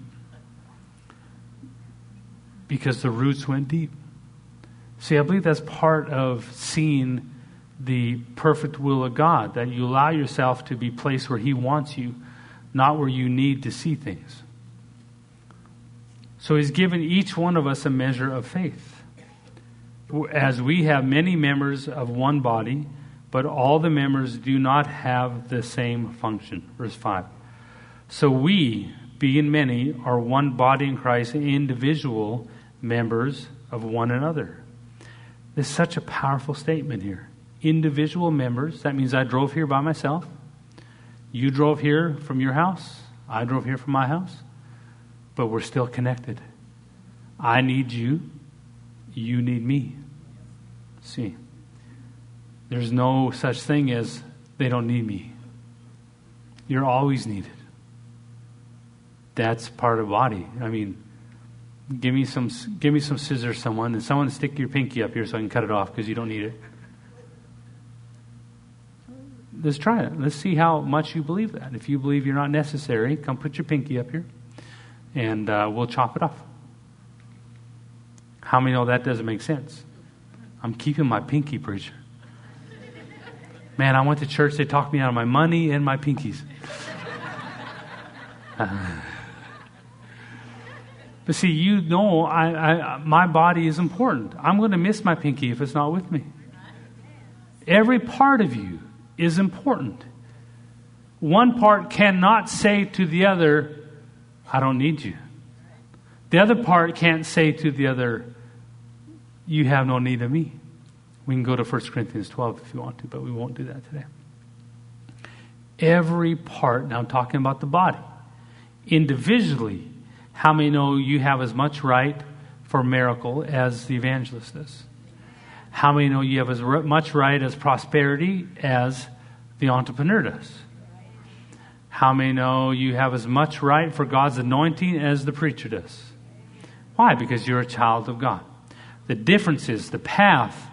Because the roots went deep. See, I believe that's part of seeing the perfect will of God, that you allow yourself to be placed where He wants you, not where you need to see things. So He's given each one of us a measure of faith. As we have many members of one body, but all the members do not have the same function. Verse five. So we, being many, are one body in Christ, individual members of one another. There's such a powerful statement here. Individual members. That means I drove here by myself. You drove here from your house. I drove here from my house. But we're still connected. I need you. You need me. See, there's no such thing as they don't need me. You're always needed. That's part of the body. I mean, give me some, give me some scissors, someone, and someone stick your pinky up here so I can cut it off because you don't need it. Let's try it. Let's see how much you believe that. If you believe you're not necessary, come put your pinky up here, and uh, we'll chop it off. How many know that doesn't make sense? I'm keeping my pinky, preacher. Man, I went to church. They talked me out of my money and my pinkies. Uh, but see, you know, I, I, my body is important. I'm going to miss my pinky if it's not with me. Every part of you is important. One part cannot say to the other, I don't need you. The other part can't say to the other, you have no need of me. We can go to First Corinthians twelve if you want to, but we won't do that today. Every part, now I'm talking about the body. Individually, how many know you have as much right for miracle as the evangelist does? How many know you have as much right as prosperity as the entrepreneur does? How many know you have as much right for God's anointing as the preacher does? Why? Because you're a child of God. The difference is the path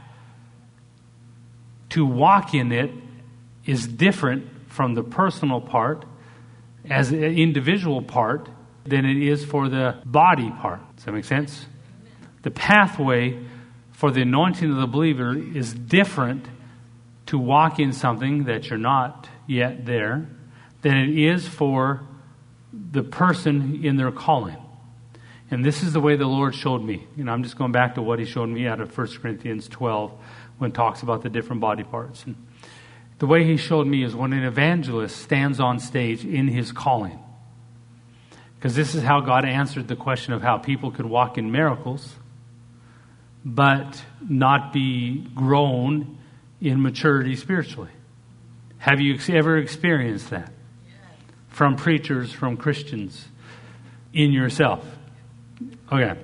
to walk in it is different from the personal part as an individual part than it is for the body part. Does that make sense? The pathway for the anointing of the believer is different to walk in something that you're not yet there than it is for the person in their calling. And this is the way the Lord showed me. You know, I'm just going back to what He showed me out of First Corinthians twelve when it talks about the different body parts. And the way He showed me is when an evangelist stands on stage in his calling. Because this is how God answered the question of how people could walk in miracles but not be grown in maturity spiritually. Have you ever experienced that? From preachers, from Christians, in yourself? Okay.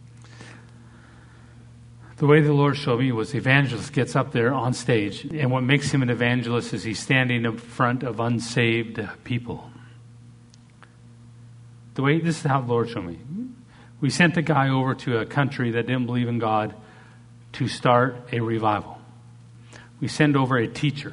The way the Lord showed me was the evangelist gets up there on stage, and what makes him an evangelist is he's standing in front of unsaved people. the way, this is how the Lord showed me. We sent a guy over to a country that didn't believe in God to start a revival. We send over a teacher.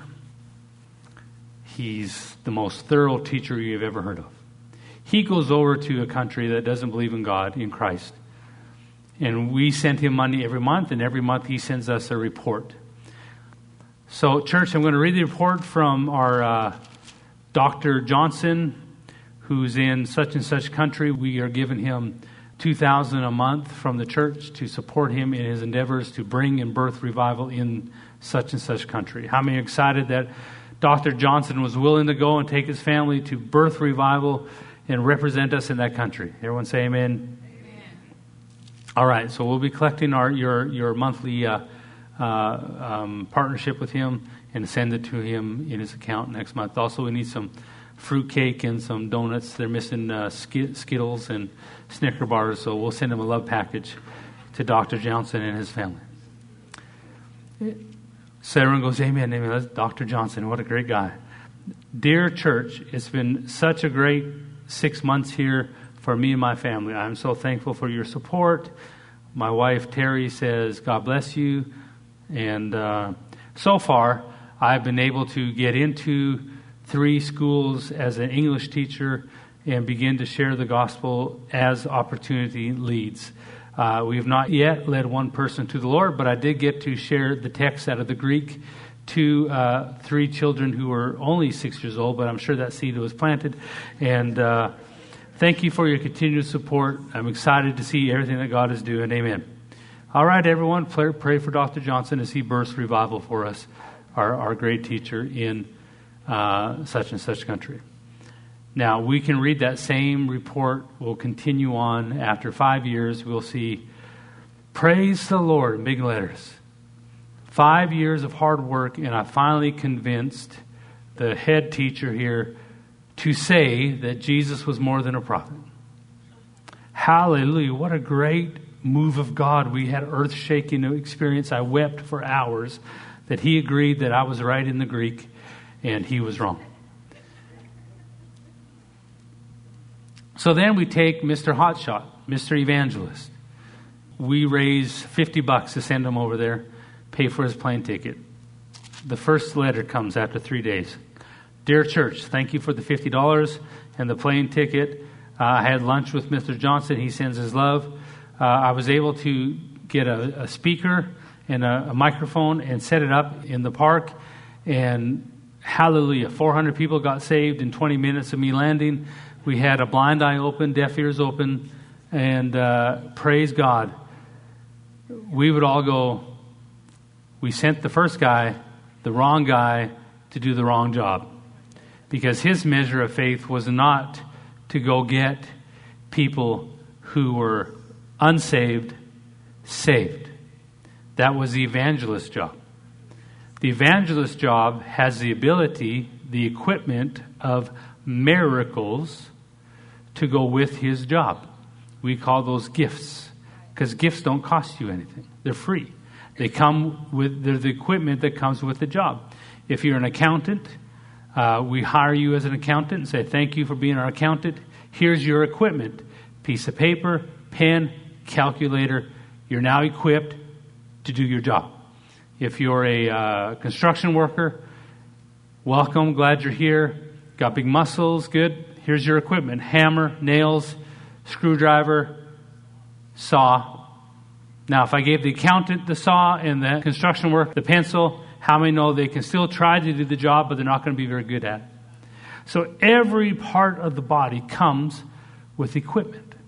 He's the most thorough teacher you've ever heard of. He goes over to a country that doesn't believe in God, in Christ. And we send him money every month, and every month he sends us a report. So, church, I'm going to read the report from our uh, Doctor Johnson, who's in such and such country. We are giving him two thousand dollars a month from the church to support him in his endeavors to bring and birth revival in such and such country. How many are excited that Doctor Johnson was willing to go and take his family to birth revival and represent us in that country? Everyone say amen. Amen. All right, so we'll be collecting our your your monthly uh, uh, um, partnership with him and send it to him in his account next month. Also, we need some fruit cake and some donuts. They're missing uh, Skittles and Snicker bars, so we'll send him a love package to Doctor Johnson and his family. So everyone goes, amen, amen. That's Doctor Johnson. What a great guy. Dear church, it's been such a great six months here for me and my family. I'm so thankful for your support. My wife, Terry, says, God bless you. And uh, so far, I've been able to get into three schools as an English teacher and begin to share the gospel as opportunity leads. Uh, we have not yet led one person to the Lord, but I did get to share the text out of the Greek to uh, three children who were only six years old, but I'm sure that seed was planted. And uh, thank you for your continued support. I'm excited to see everything that God is doing. Amen. All right, everyone, pray, pray for Doctor Johnson as he births revival for us, our, our great teacher in uh, such and such country. Now, we can read that same report. We'll continue on. After five years, we'll see, praise the Lord, in big letters. Five years of hard work, and I finally convinced the head teacher here to say that Jesus was more than a prophet. Hallelujah. What a great move of God. We had earth-shaking experience. I wept for hours that he agreed that I was right in the Greek, and he was wrong. So then we take Mister Hotshot, Mister Evangelist. We raise fifty bucks to send him over there, pay for his plane ticket. The first letter comes after three days. Dear church, thank you for the fifty dollars and the plane ticket. Uh, I had lunch with Mister Johnson. He sends his love. Uh, I was able to get a, a speaker and a, a microphone and set it up in the park. And hallelujah, four hundred people got saved in twenty minutes of me landing. We had a blind eye open, deaf ears open, and uh, praise God. We would all go, we sent the first guy, the wrong guy, to do the wrong job. Because his measure of faith was not to go get people who were unsaved, saved. That was the evangelist's job. The evangelist's job has the ability, the equipment of miracles to go with his job. We call those gifts, because gifts don't cost you anything. They're free. They come with, they're the equipment that comes with the job. If you're an accountant, uh, we hire you as an accountant and say, thank you for being our accountant. Here's your equipment. Piece of paper, pen, calculator. You're now equipped to do your job. If you're a uh, construction worker, welcome, glad you're here. Got big muscles, good. Here's your equipment. Hammer, nails, screwdriver, saw. Now, if I gave the accountant the saw and the construction work, the pencil, how many know they can still try to do the job, but they're not going to be very good at it? So every part of the body comes with equipment.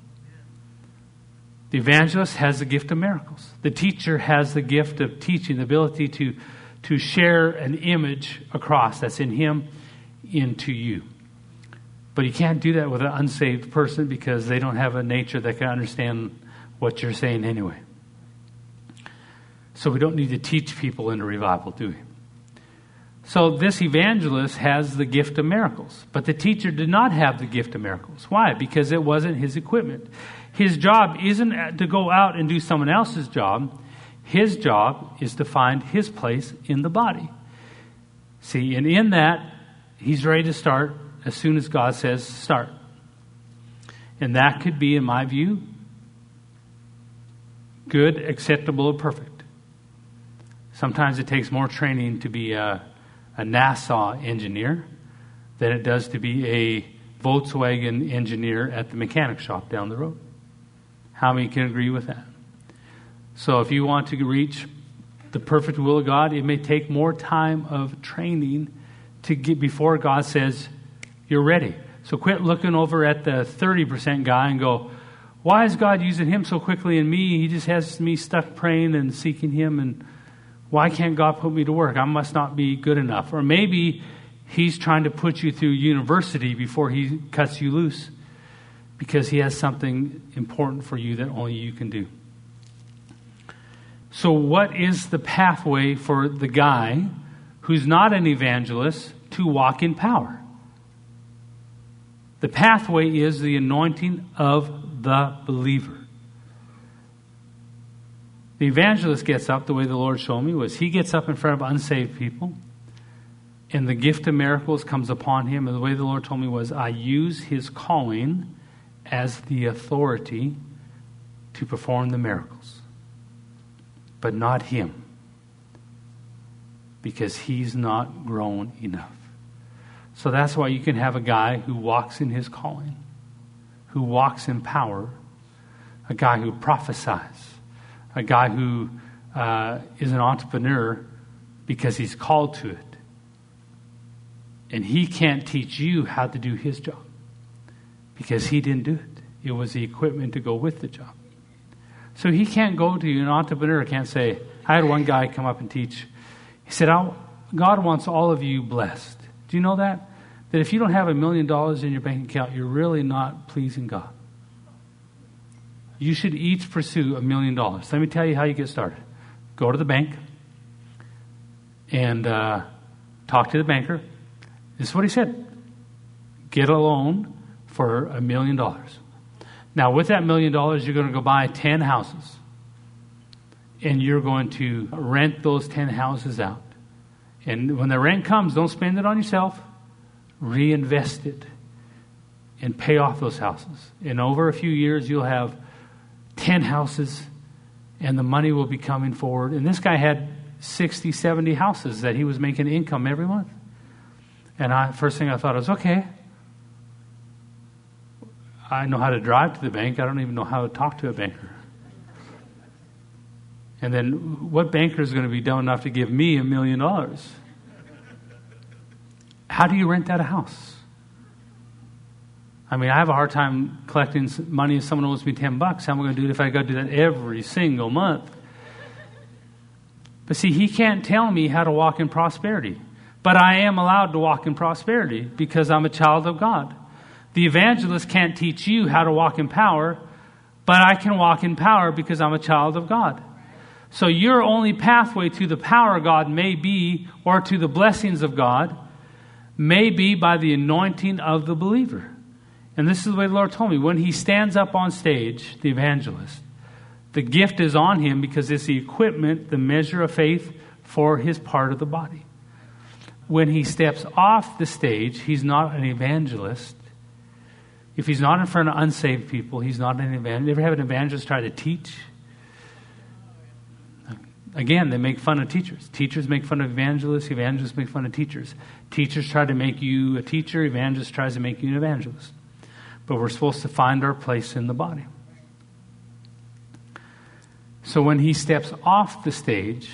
The evangelist has the gift of miracles. The teacher has the gift of teaching, the ability to, to share an image across that's in him into you. But you can't do that with an unsaved person because they don't have a nature that can understand what you're saying anyway. So we don't need to teach people in a revival, do we? So this evangelist has the gift of miracles, but the teacher did not have the gift of miracles. Why? Because it wasn't his equipment. His job isn't to go out and do someone else's job. His job is to find his place in the body. See, and in that, he's ready to start as soon as God says start. And that could be, in my view, good, acceptable, or perfect. Sometimes it takes more training to be a, a NASA engineer than it does to be a Volkswagen engineer at the mechanic shop down the road. How many can agree with that? So if you want to reach the perfect will of God, it may take more time of training to get before God says you're ready. So quit looking over at the thirty percent guy and go, why is God using him so quickly and me? He just has me stuck praying and seeking him, and why can't God put me to work? I must not be good enough. Or maybe he's trying to put you through university before he cuts you loose because he has something important for you that only you can do. So what is the pathway for the guy who's not an evangelist to walk in power? The pathway is the anointing of the believer. The evangelist gets up, the way the Lord showed me was he gets up in front of unsaved people, and the gift of miracles comes upon him. And the way the Lord told me was, I use his calling as the authority to perform the miracles, but not him, because he's not grown enough. So that's why you can have a guy who walks in his calling, who walks in power, a guy who prophesies, a guy who uh, is an entrepreneur because he's called to it. And he can't teach you how to do his job because he didn't do it. It was the equipment to go with the job. So he can't go to you, an entrepreneur can't say, I had one guy come up and teach. He said, God wants all of you blessed. Do you know that? That if you don't have a million dollars in your bank account, you're really not pleasing God. You should each pursue a million dollars. Let me tell you how you get started. Go to the bank and uh, talk to the banker. This is what he said. Get a loan for a million dollars. Now, with that million dollars, you're going to go buy ten houses. And you're going to rent those ten houses out. And when the rent comes, don't spend it on yourself. Reinvest it and pay off those houses. And over a few years, you'll have ten houses and the money will be coming forward. And this guy had sixty, seventy houses that he was making income every month. And I, first thing I thought was, okay, I know how to drive to the bank. I don't even know how to talk to a banker. And then what banker is going to be dumb enough to give me a million dollars? How do you rent out a house? I mean, I have a hard time collecting money if someone owes me ten bucks. How am I going to do it if I got to do that every single month? But see, he can't tell me how to walk in prosperity. But I am allowed to walk in prosperity because I'm a child of God. The evangelist can't teach you how to walk in power, but I can walk in power because I'm a child of God. So your only pathway to the power of God may be, or to the blessings of God, may be by the anointing of the believer. And this is the way the Lord told me. When he stands up on stage, the evangelist, the gift is on him because it's the equipment, the measure of faith for his part of the body. When he steps off the stage, he's not an evangelist. If he's not in front of unsaved people, he's not an evangelist. You ever have an evangelist try to teach? Again, they make fun of teachers. Teachers make fun of evangelists. Evangelists make fun of teachers. Teachers try to make you a teacher. Evangelist tries to make you an evangelist. But we're supposed to find our place in the body. So when he steps off the stage,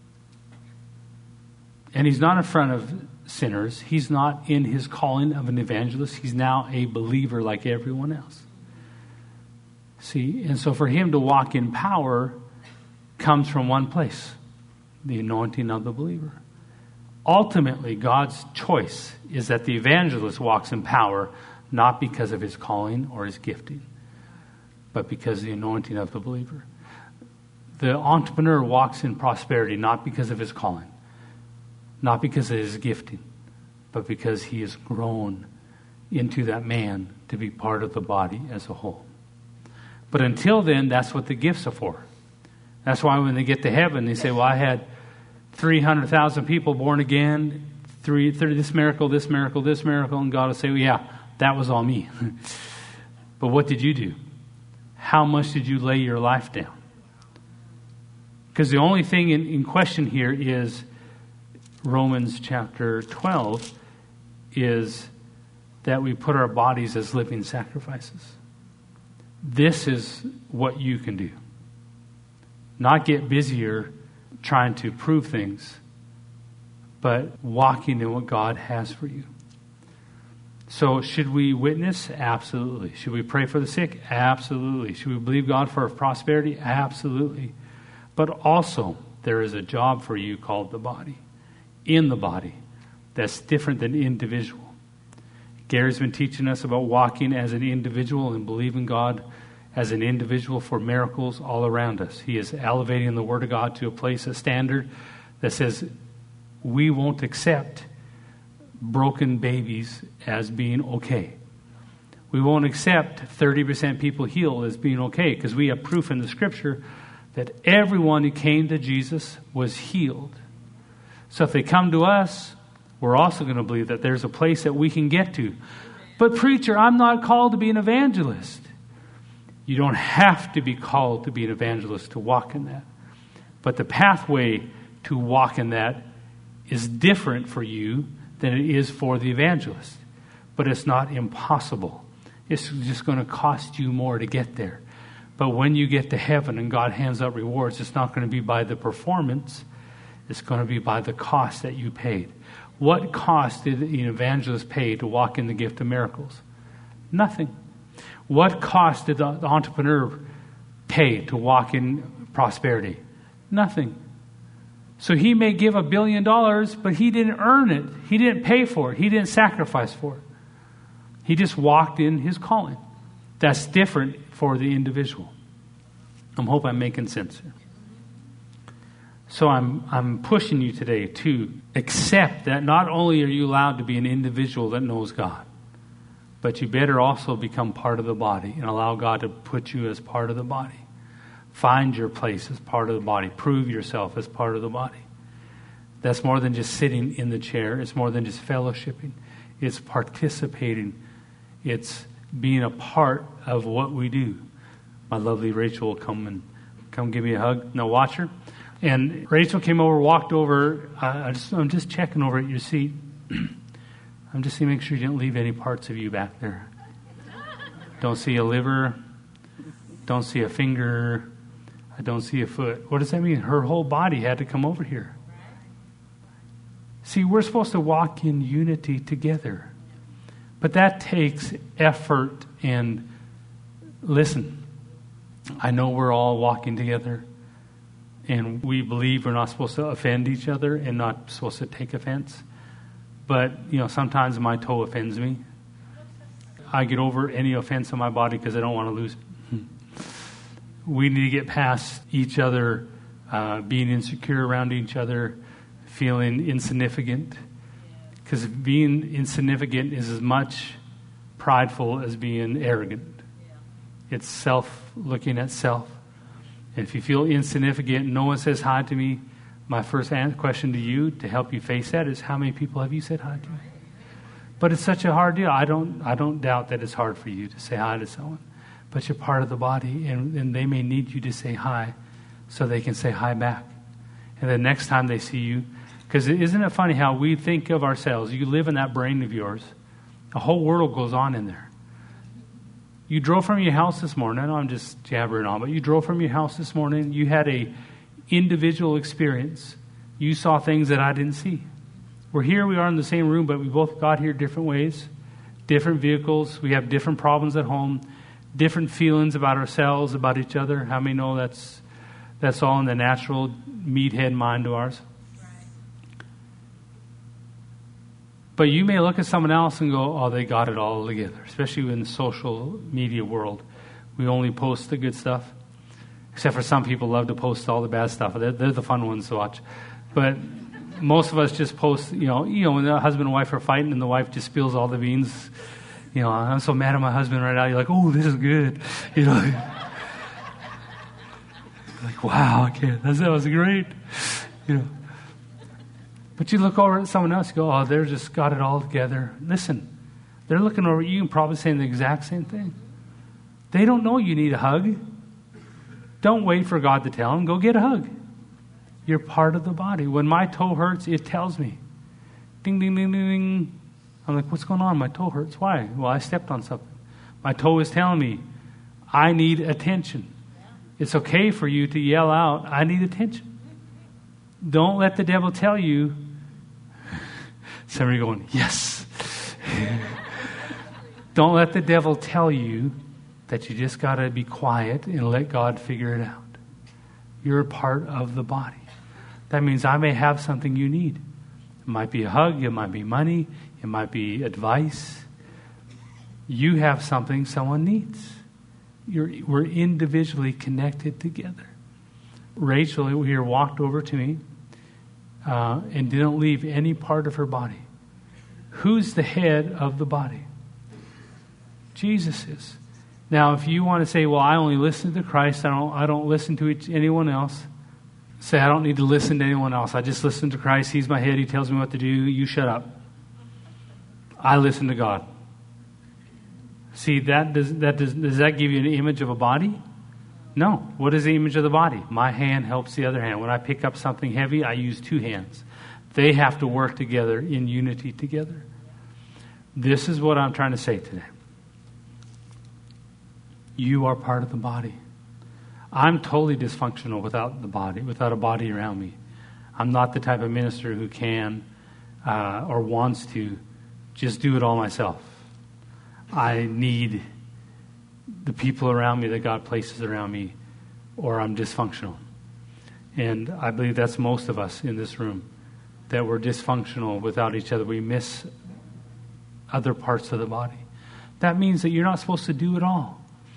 and he's not in front of sinners, he's not in his calling of an evangelist. He's now a believer like everyone else. See, and so for him to walk in power comes from one place, the anointing of the believer. Ultimately, God's choice is that the evangelist walks in power, not because of his calling or his gifting, but because of the anointing of the believer. The entrepreneur walks in prosperity, not because of his calling, not because of his gifting, but because he has grown into that man to be part of the body as a whole. But until then, that's what the gifts are for. That's why when they get to heaven, they say, well, I had three hundred thousand people born again, three, three, this miracle, this miracle, this miracle, and God will say, well, yeah, that was all me. But what did you do? How much did you lay your life down? Because the only thing in, in question here is Romans chapter twelve, is that we put our bodies as living sacrifices. This is what you can do. Not get busier trying to prove things, but walking in what God has for you. So should we witness? Absolutely. Should we pray for the sick? Absolutely. Should we believe God for prosperity? Absolutely. But also, there is a job for you called the body. In the body. That's different than individual. Gary's been teaching us about walking as an individual and believing God as an individual for miracles all around us. He is elevating the Word of God to a place, a standard that says we won't accept broken babies as being okay. We won't accept thirty percent people healed as being okay, because we have proof in the Scripture that everyone who came to Jesus was healed. So if they come to us, we're also going to believe that there's a place that we can get to. But preacher, I'm not called to be an evangelist. You don't have to be called to be an evangelist to walk in that. But the pathway to walk in that is different for you than it is for the evangelist. But it's not impossible. It's just going to cost you more to get there. But when you get to heaven and God hands out rewards, it's not going to be by the performance. It's going to be by the cost that you paid. What cost did an evangelist pay to walk in the gift of miracles? Nothing. What cost did the entrepreneur pay to walk in prosperity? Nothing. So he may give a billion dollars, but he didn't earn it. He didn't pay for it. He didn't sacrifice for it. He just walked in his calling. That's different for the individual. I hope I'm making sense here. So I'm I'm pushing you today to accept that not only are you allowed to be an individual that knows God, but you better also become part of the body and allow God to put you as part of the body. Find your place as part of the body. Prove yourself as part of the body. That's more than just sitting in the chair. It's more than just fellowshipping. It's participating. It's being a part of what we do. My lovely Rachel will come and come give me a hug. Now watch her. And Rachel came over, walked over. I, I just, I'm just checking over at your seat. I'm just to make sure you didn't leave any parts of you back there. Don't see a liver. Don't see a finger. I don't see a foot. What does that mean? Her whole body had to come over here. See, we're supposed to walk in unity together. But that takes effort and listen. I know we're all walking together. And we believe we're not supposed to offend each other and not supposed to take offense. But, you know, sometimes my toe offends me. I get over any offense in my body because I don't want to lose it. We need to get past each other, uh, being insecure around each other, feeling insignificant. Because being insignificant is as much prideful as being arrogant. It's self, looking at self. And if you feel insignificant, no one says hi to me, my first question to you to help you face that is, how many people have you said hi to me? But it's such a hard deal. I don't I don't doubt that it's hard for you to say hi to someone. But you're part of the body, and, and they may need you to say hi so they can say hi back. And the next time they see you, because isn't it funny how we think of ourselves? You live in that brain of yours. A whole world goes on in there. You drove from your house this morning. I know I'm just jabbering on, but you drove from your house this morning. You had a individual experience. You saw things that I didn't see. We're here, we are in the same room, but we both got here different ways, different vehicles. We have different problems at home, different feelings about ourselves, about each other. How many know that's that's all in the natural meathead mind of ours? But you may look at someone else and go, oh, they got it all together, especially in the social media world. We only post the good stuff, except for some people love to post all the bad stuff. They're, they're the fun ones to watch. But most of us just post, you know, you know, when the husband and wife are fighting and the wife just spills all the beans. You know, I'm so mad at my husband right now. You're like, oh, this is good. You know, like, wow, okay, that's, that was great. You know. But you look over at someone else, you go, oh, they're just got it all together. Listen, they're looking over at you and probably saying the exact same thing. They don't know you need a hug. Don't wait for God to tell them. Go get a hug. You're part of the body. When my toe hurts, it tells me. Ding, ding, ding, ding, ding. I'm like, what's going on? My toe hurts. Why? Well, I stepped on something. My toe is telling me I need attention. It's okay for you to yell out, I need attention. Don't let the devil tell you. Some of you going, yes. Don't let the devil tell you that you just got to be quiet and let God figure it out. You're a part of the body. That means I may have something you need. It might be a hug, it might be money, it might be advice. You have something someone needs. You're, we're individually connected together. Rachel here walked over to me uh, and didn't leave any part of her body. Who's the head of the body? Jesus is. Now, if you want to say, well, I only listen to Christ, I don't, I don't listen to each, anyone else, say, I don't need to listen to anyone else. I just listen to Christ. He's my head. He tells me what to do. You shut up. I listen to God. See, that does that does, does that give you an image of a body? No. What is the image of the body? My hand helps the other hand. When I pick up something heavy, I use two hands. They have to work together in unity together. This is what I'm trying to say today. You are part of the body. I'm totally dysfunctional without the body, without a body around me. I'm not the type of minister who can uh, or wants to just do it all myself. I need the people around me that God places around me, or I'm dysfunctional. And I believe that's most of us in this room, that we're dysfunctional without each other. We miss other parts of the body. That means that you're not supposed to do it all.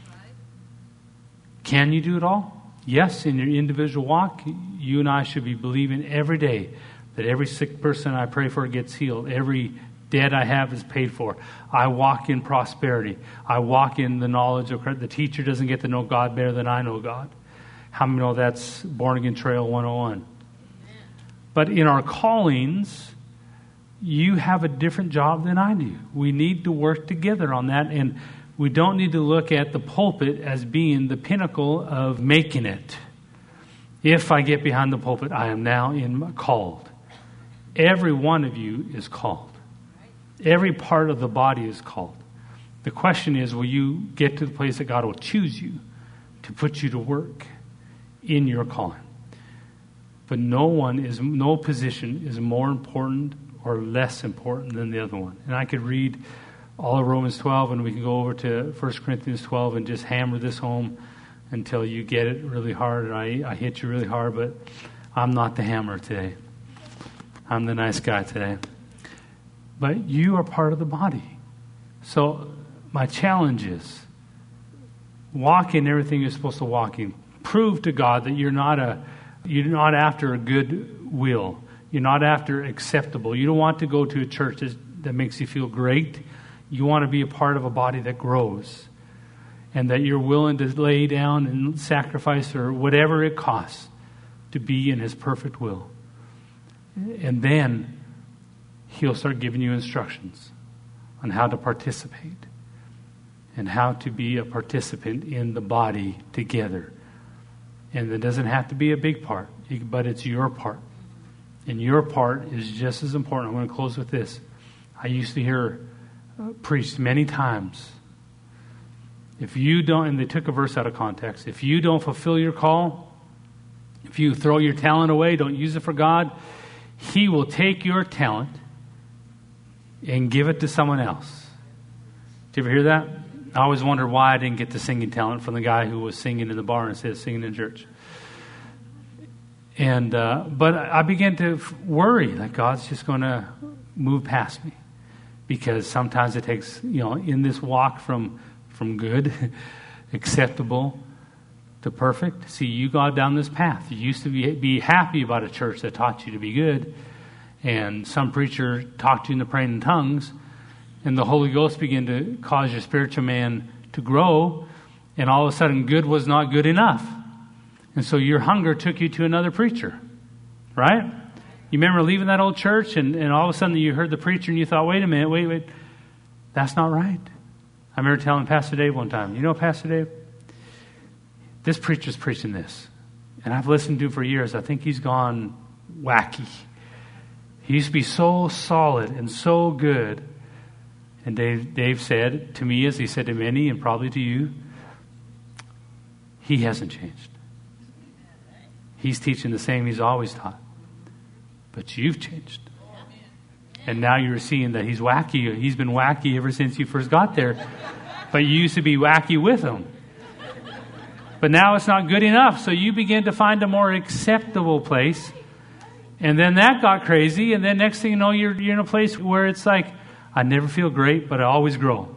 Can you do it all? Yes, in your individual walk, you and I should be believing every day that every sick person I pray for gets healed. Every debt I have is paid for. I walk in prosperity. I walk in the knowledge of Christ. The teacher doesn't get to know God better than I know God. How many know that's Born Again Trail one oh one? But in our callings, you have a different job than I do. We need to work together on that, and we don't need to look at the pulpit as being the pinnacle of making it. If I get behind the pulpit, I am now in called. Every one of you is called. Every part of the body is called. The question is, will you get to the place that God will choose you to put you to work in your calling? But no one is, no position is more important or less important than the other one. And I could read all of Romans twelve, and we can go over to First Corinthians twelve and just hammer this home until you get it really hard. And I, I hit you really hard, but I'm not the hammer today. I'm the nice guy today. But you are part of the body. So my challenge is, walk in everything you're supposed to walk in. Prove to God that you're not a you're not after a good will. You're not after acceptable. You don't want to go to a church that, that makes you feel great. You want to be a part of a body that grows, and that you're willing to lay down and sacrifice or whatever it costs to be in His perfect will. And then He'll start giving you instructions on how to participate and how to be a participant in the body together. And it doesn't have to be a big part, but it's your part. And your part is just as important. I'm going to close with this. I used to hear uh, preached many times, if you don't, and they took a verse out of context, if you don't fulfill your call, if you throw your talent away, don't use it for God, He will take your talent and give it to someone else. Did you ever hear that? I always wondered why I didn't get the singing talent from the guy who was singing in the bar instead of singing in church. And uh, but I began to worry that God's just going to move past me, because sometimes it takes, you know, in this walk from from good, acceptable to perfect. See, you got down this path. You used to be be happy about a church that taught you to be good, and some preacher talked you into praying in tongues, and the Holy Ghost began to cause your spiritual man to grow, and all of a sudden good was not good enough. And so your hunger took you to another preacher, right? You remember leaving that old church, and, and all of a sudden you heard the preacher and you thought, wait a minute, wait, wait, that's not right. I remember telling Pastor Dave one time, you know, Pastor Dave, this preacher's preaching this. And I've listened to him for years. I think he's gone wacky. He used to be so solid and so good. And Dave, Dave said to me, as he said to many, and probably to you, he hasn't changed. He's teaching the same he's always taught. But you've changed. And now you're seeing that he's wacky. He's been wacky ever since you first got there. But you used to be wacky with him. But now it's not good enough. So you begin to find a more acceptable place. And then that got crazy. And then next thing you know, you're, you're in a place where it's like, I never feel great, but I always grow.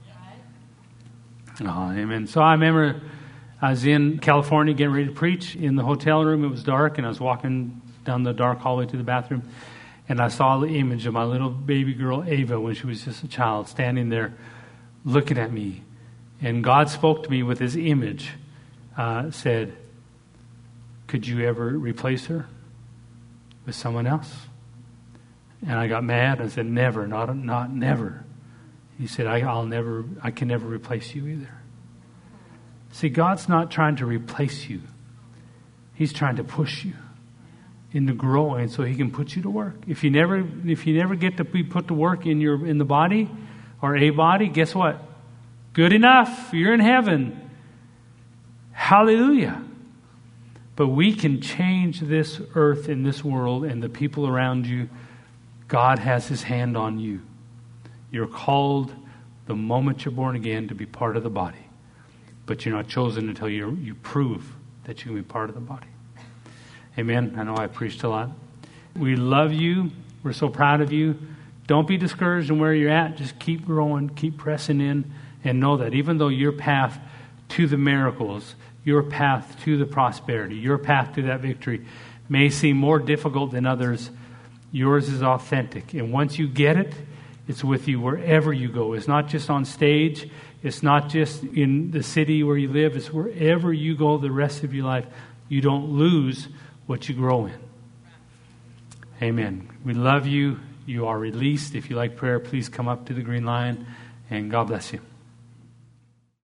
Oh, amen. So I remember I was in California getting ready to preach in the hotel room. It was dark, and I was walking down the dark hallway to the bathroom. And I saw the image of my little baby girl, Ava, when she was just a child, standing there looking at me. And God spoke to me with his image. Uh, said, could you ever replace her with someone else? And I got mad. I said, never, not not never. He said, I, I'll never, I can never replace you either. See, God's not trying to replace you. He's trying to push you into growing so he can put you to work. If you never, if you never get to be put to work in your in the body or a body, guess what? Good enough. You're in heaven. Hallelujah. But we can change this earth and this world and the people around you. God has his hand on you. You're called the moment you're born again to be part of the body. But you're not chosen until you you prove that you can be part of the body. Amen. I know I preached a lot. We love you. We're so proud of you. Don't be discouraged in where you're at. Just keep growing, keep pressing in, and know that even though your path to the miracles, your path to the prosperity, your path to that victory may seem more difficult than others, yours is authentic. And once you get it, it's with you wherever you go. It's not just on stage. It's not just in the city where you live. It's wherever you go the rest of your life. You don't lose what you grow in. Amen. We love you. You are released. If you like prayer, please come up to the Green Lion. And God bless you.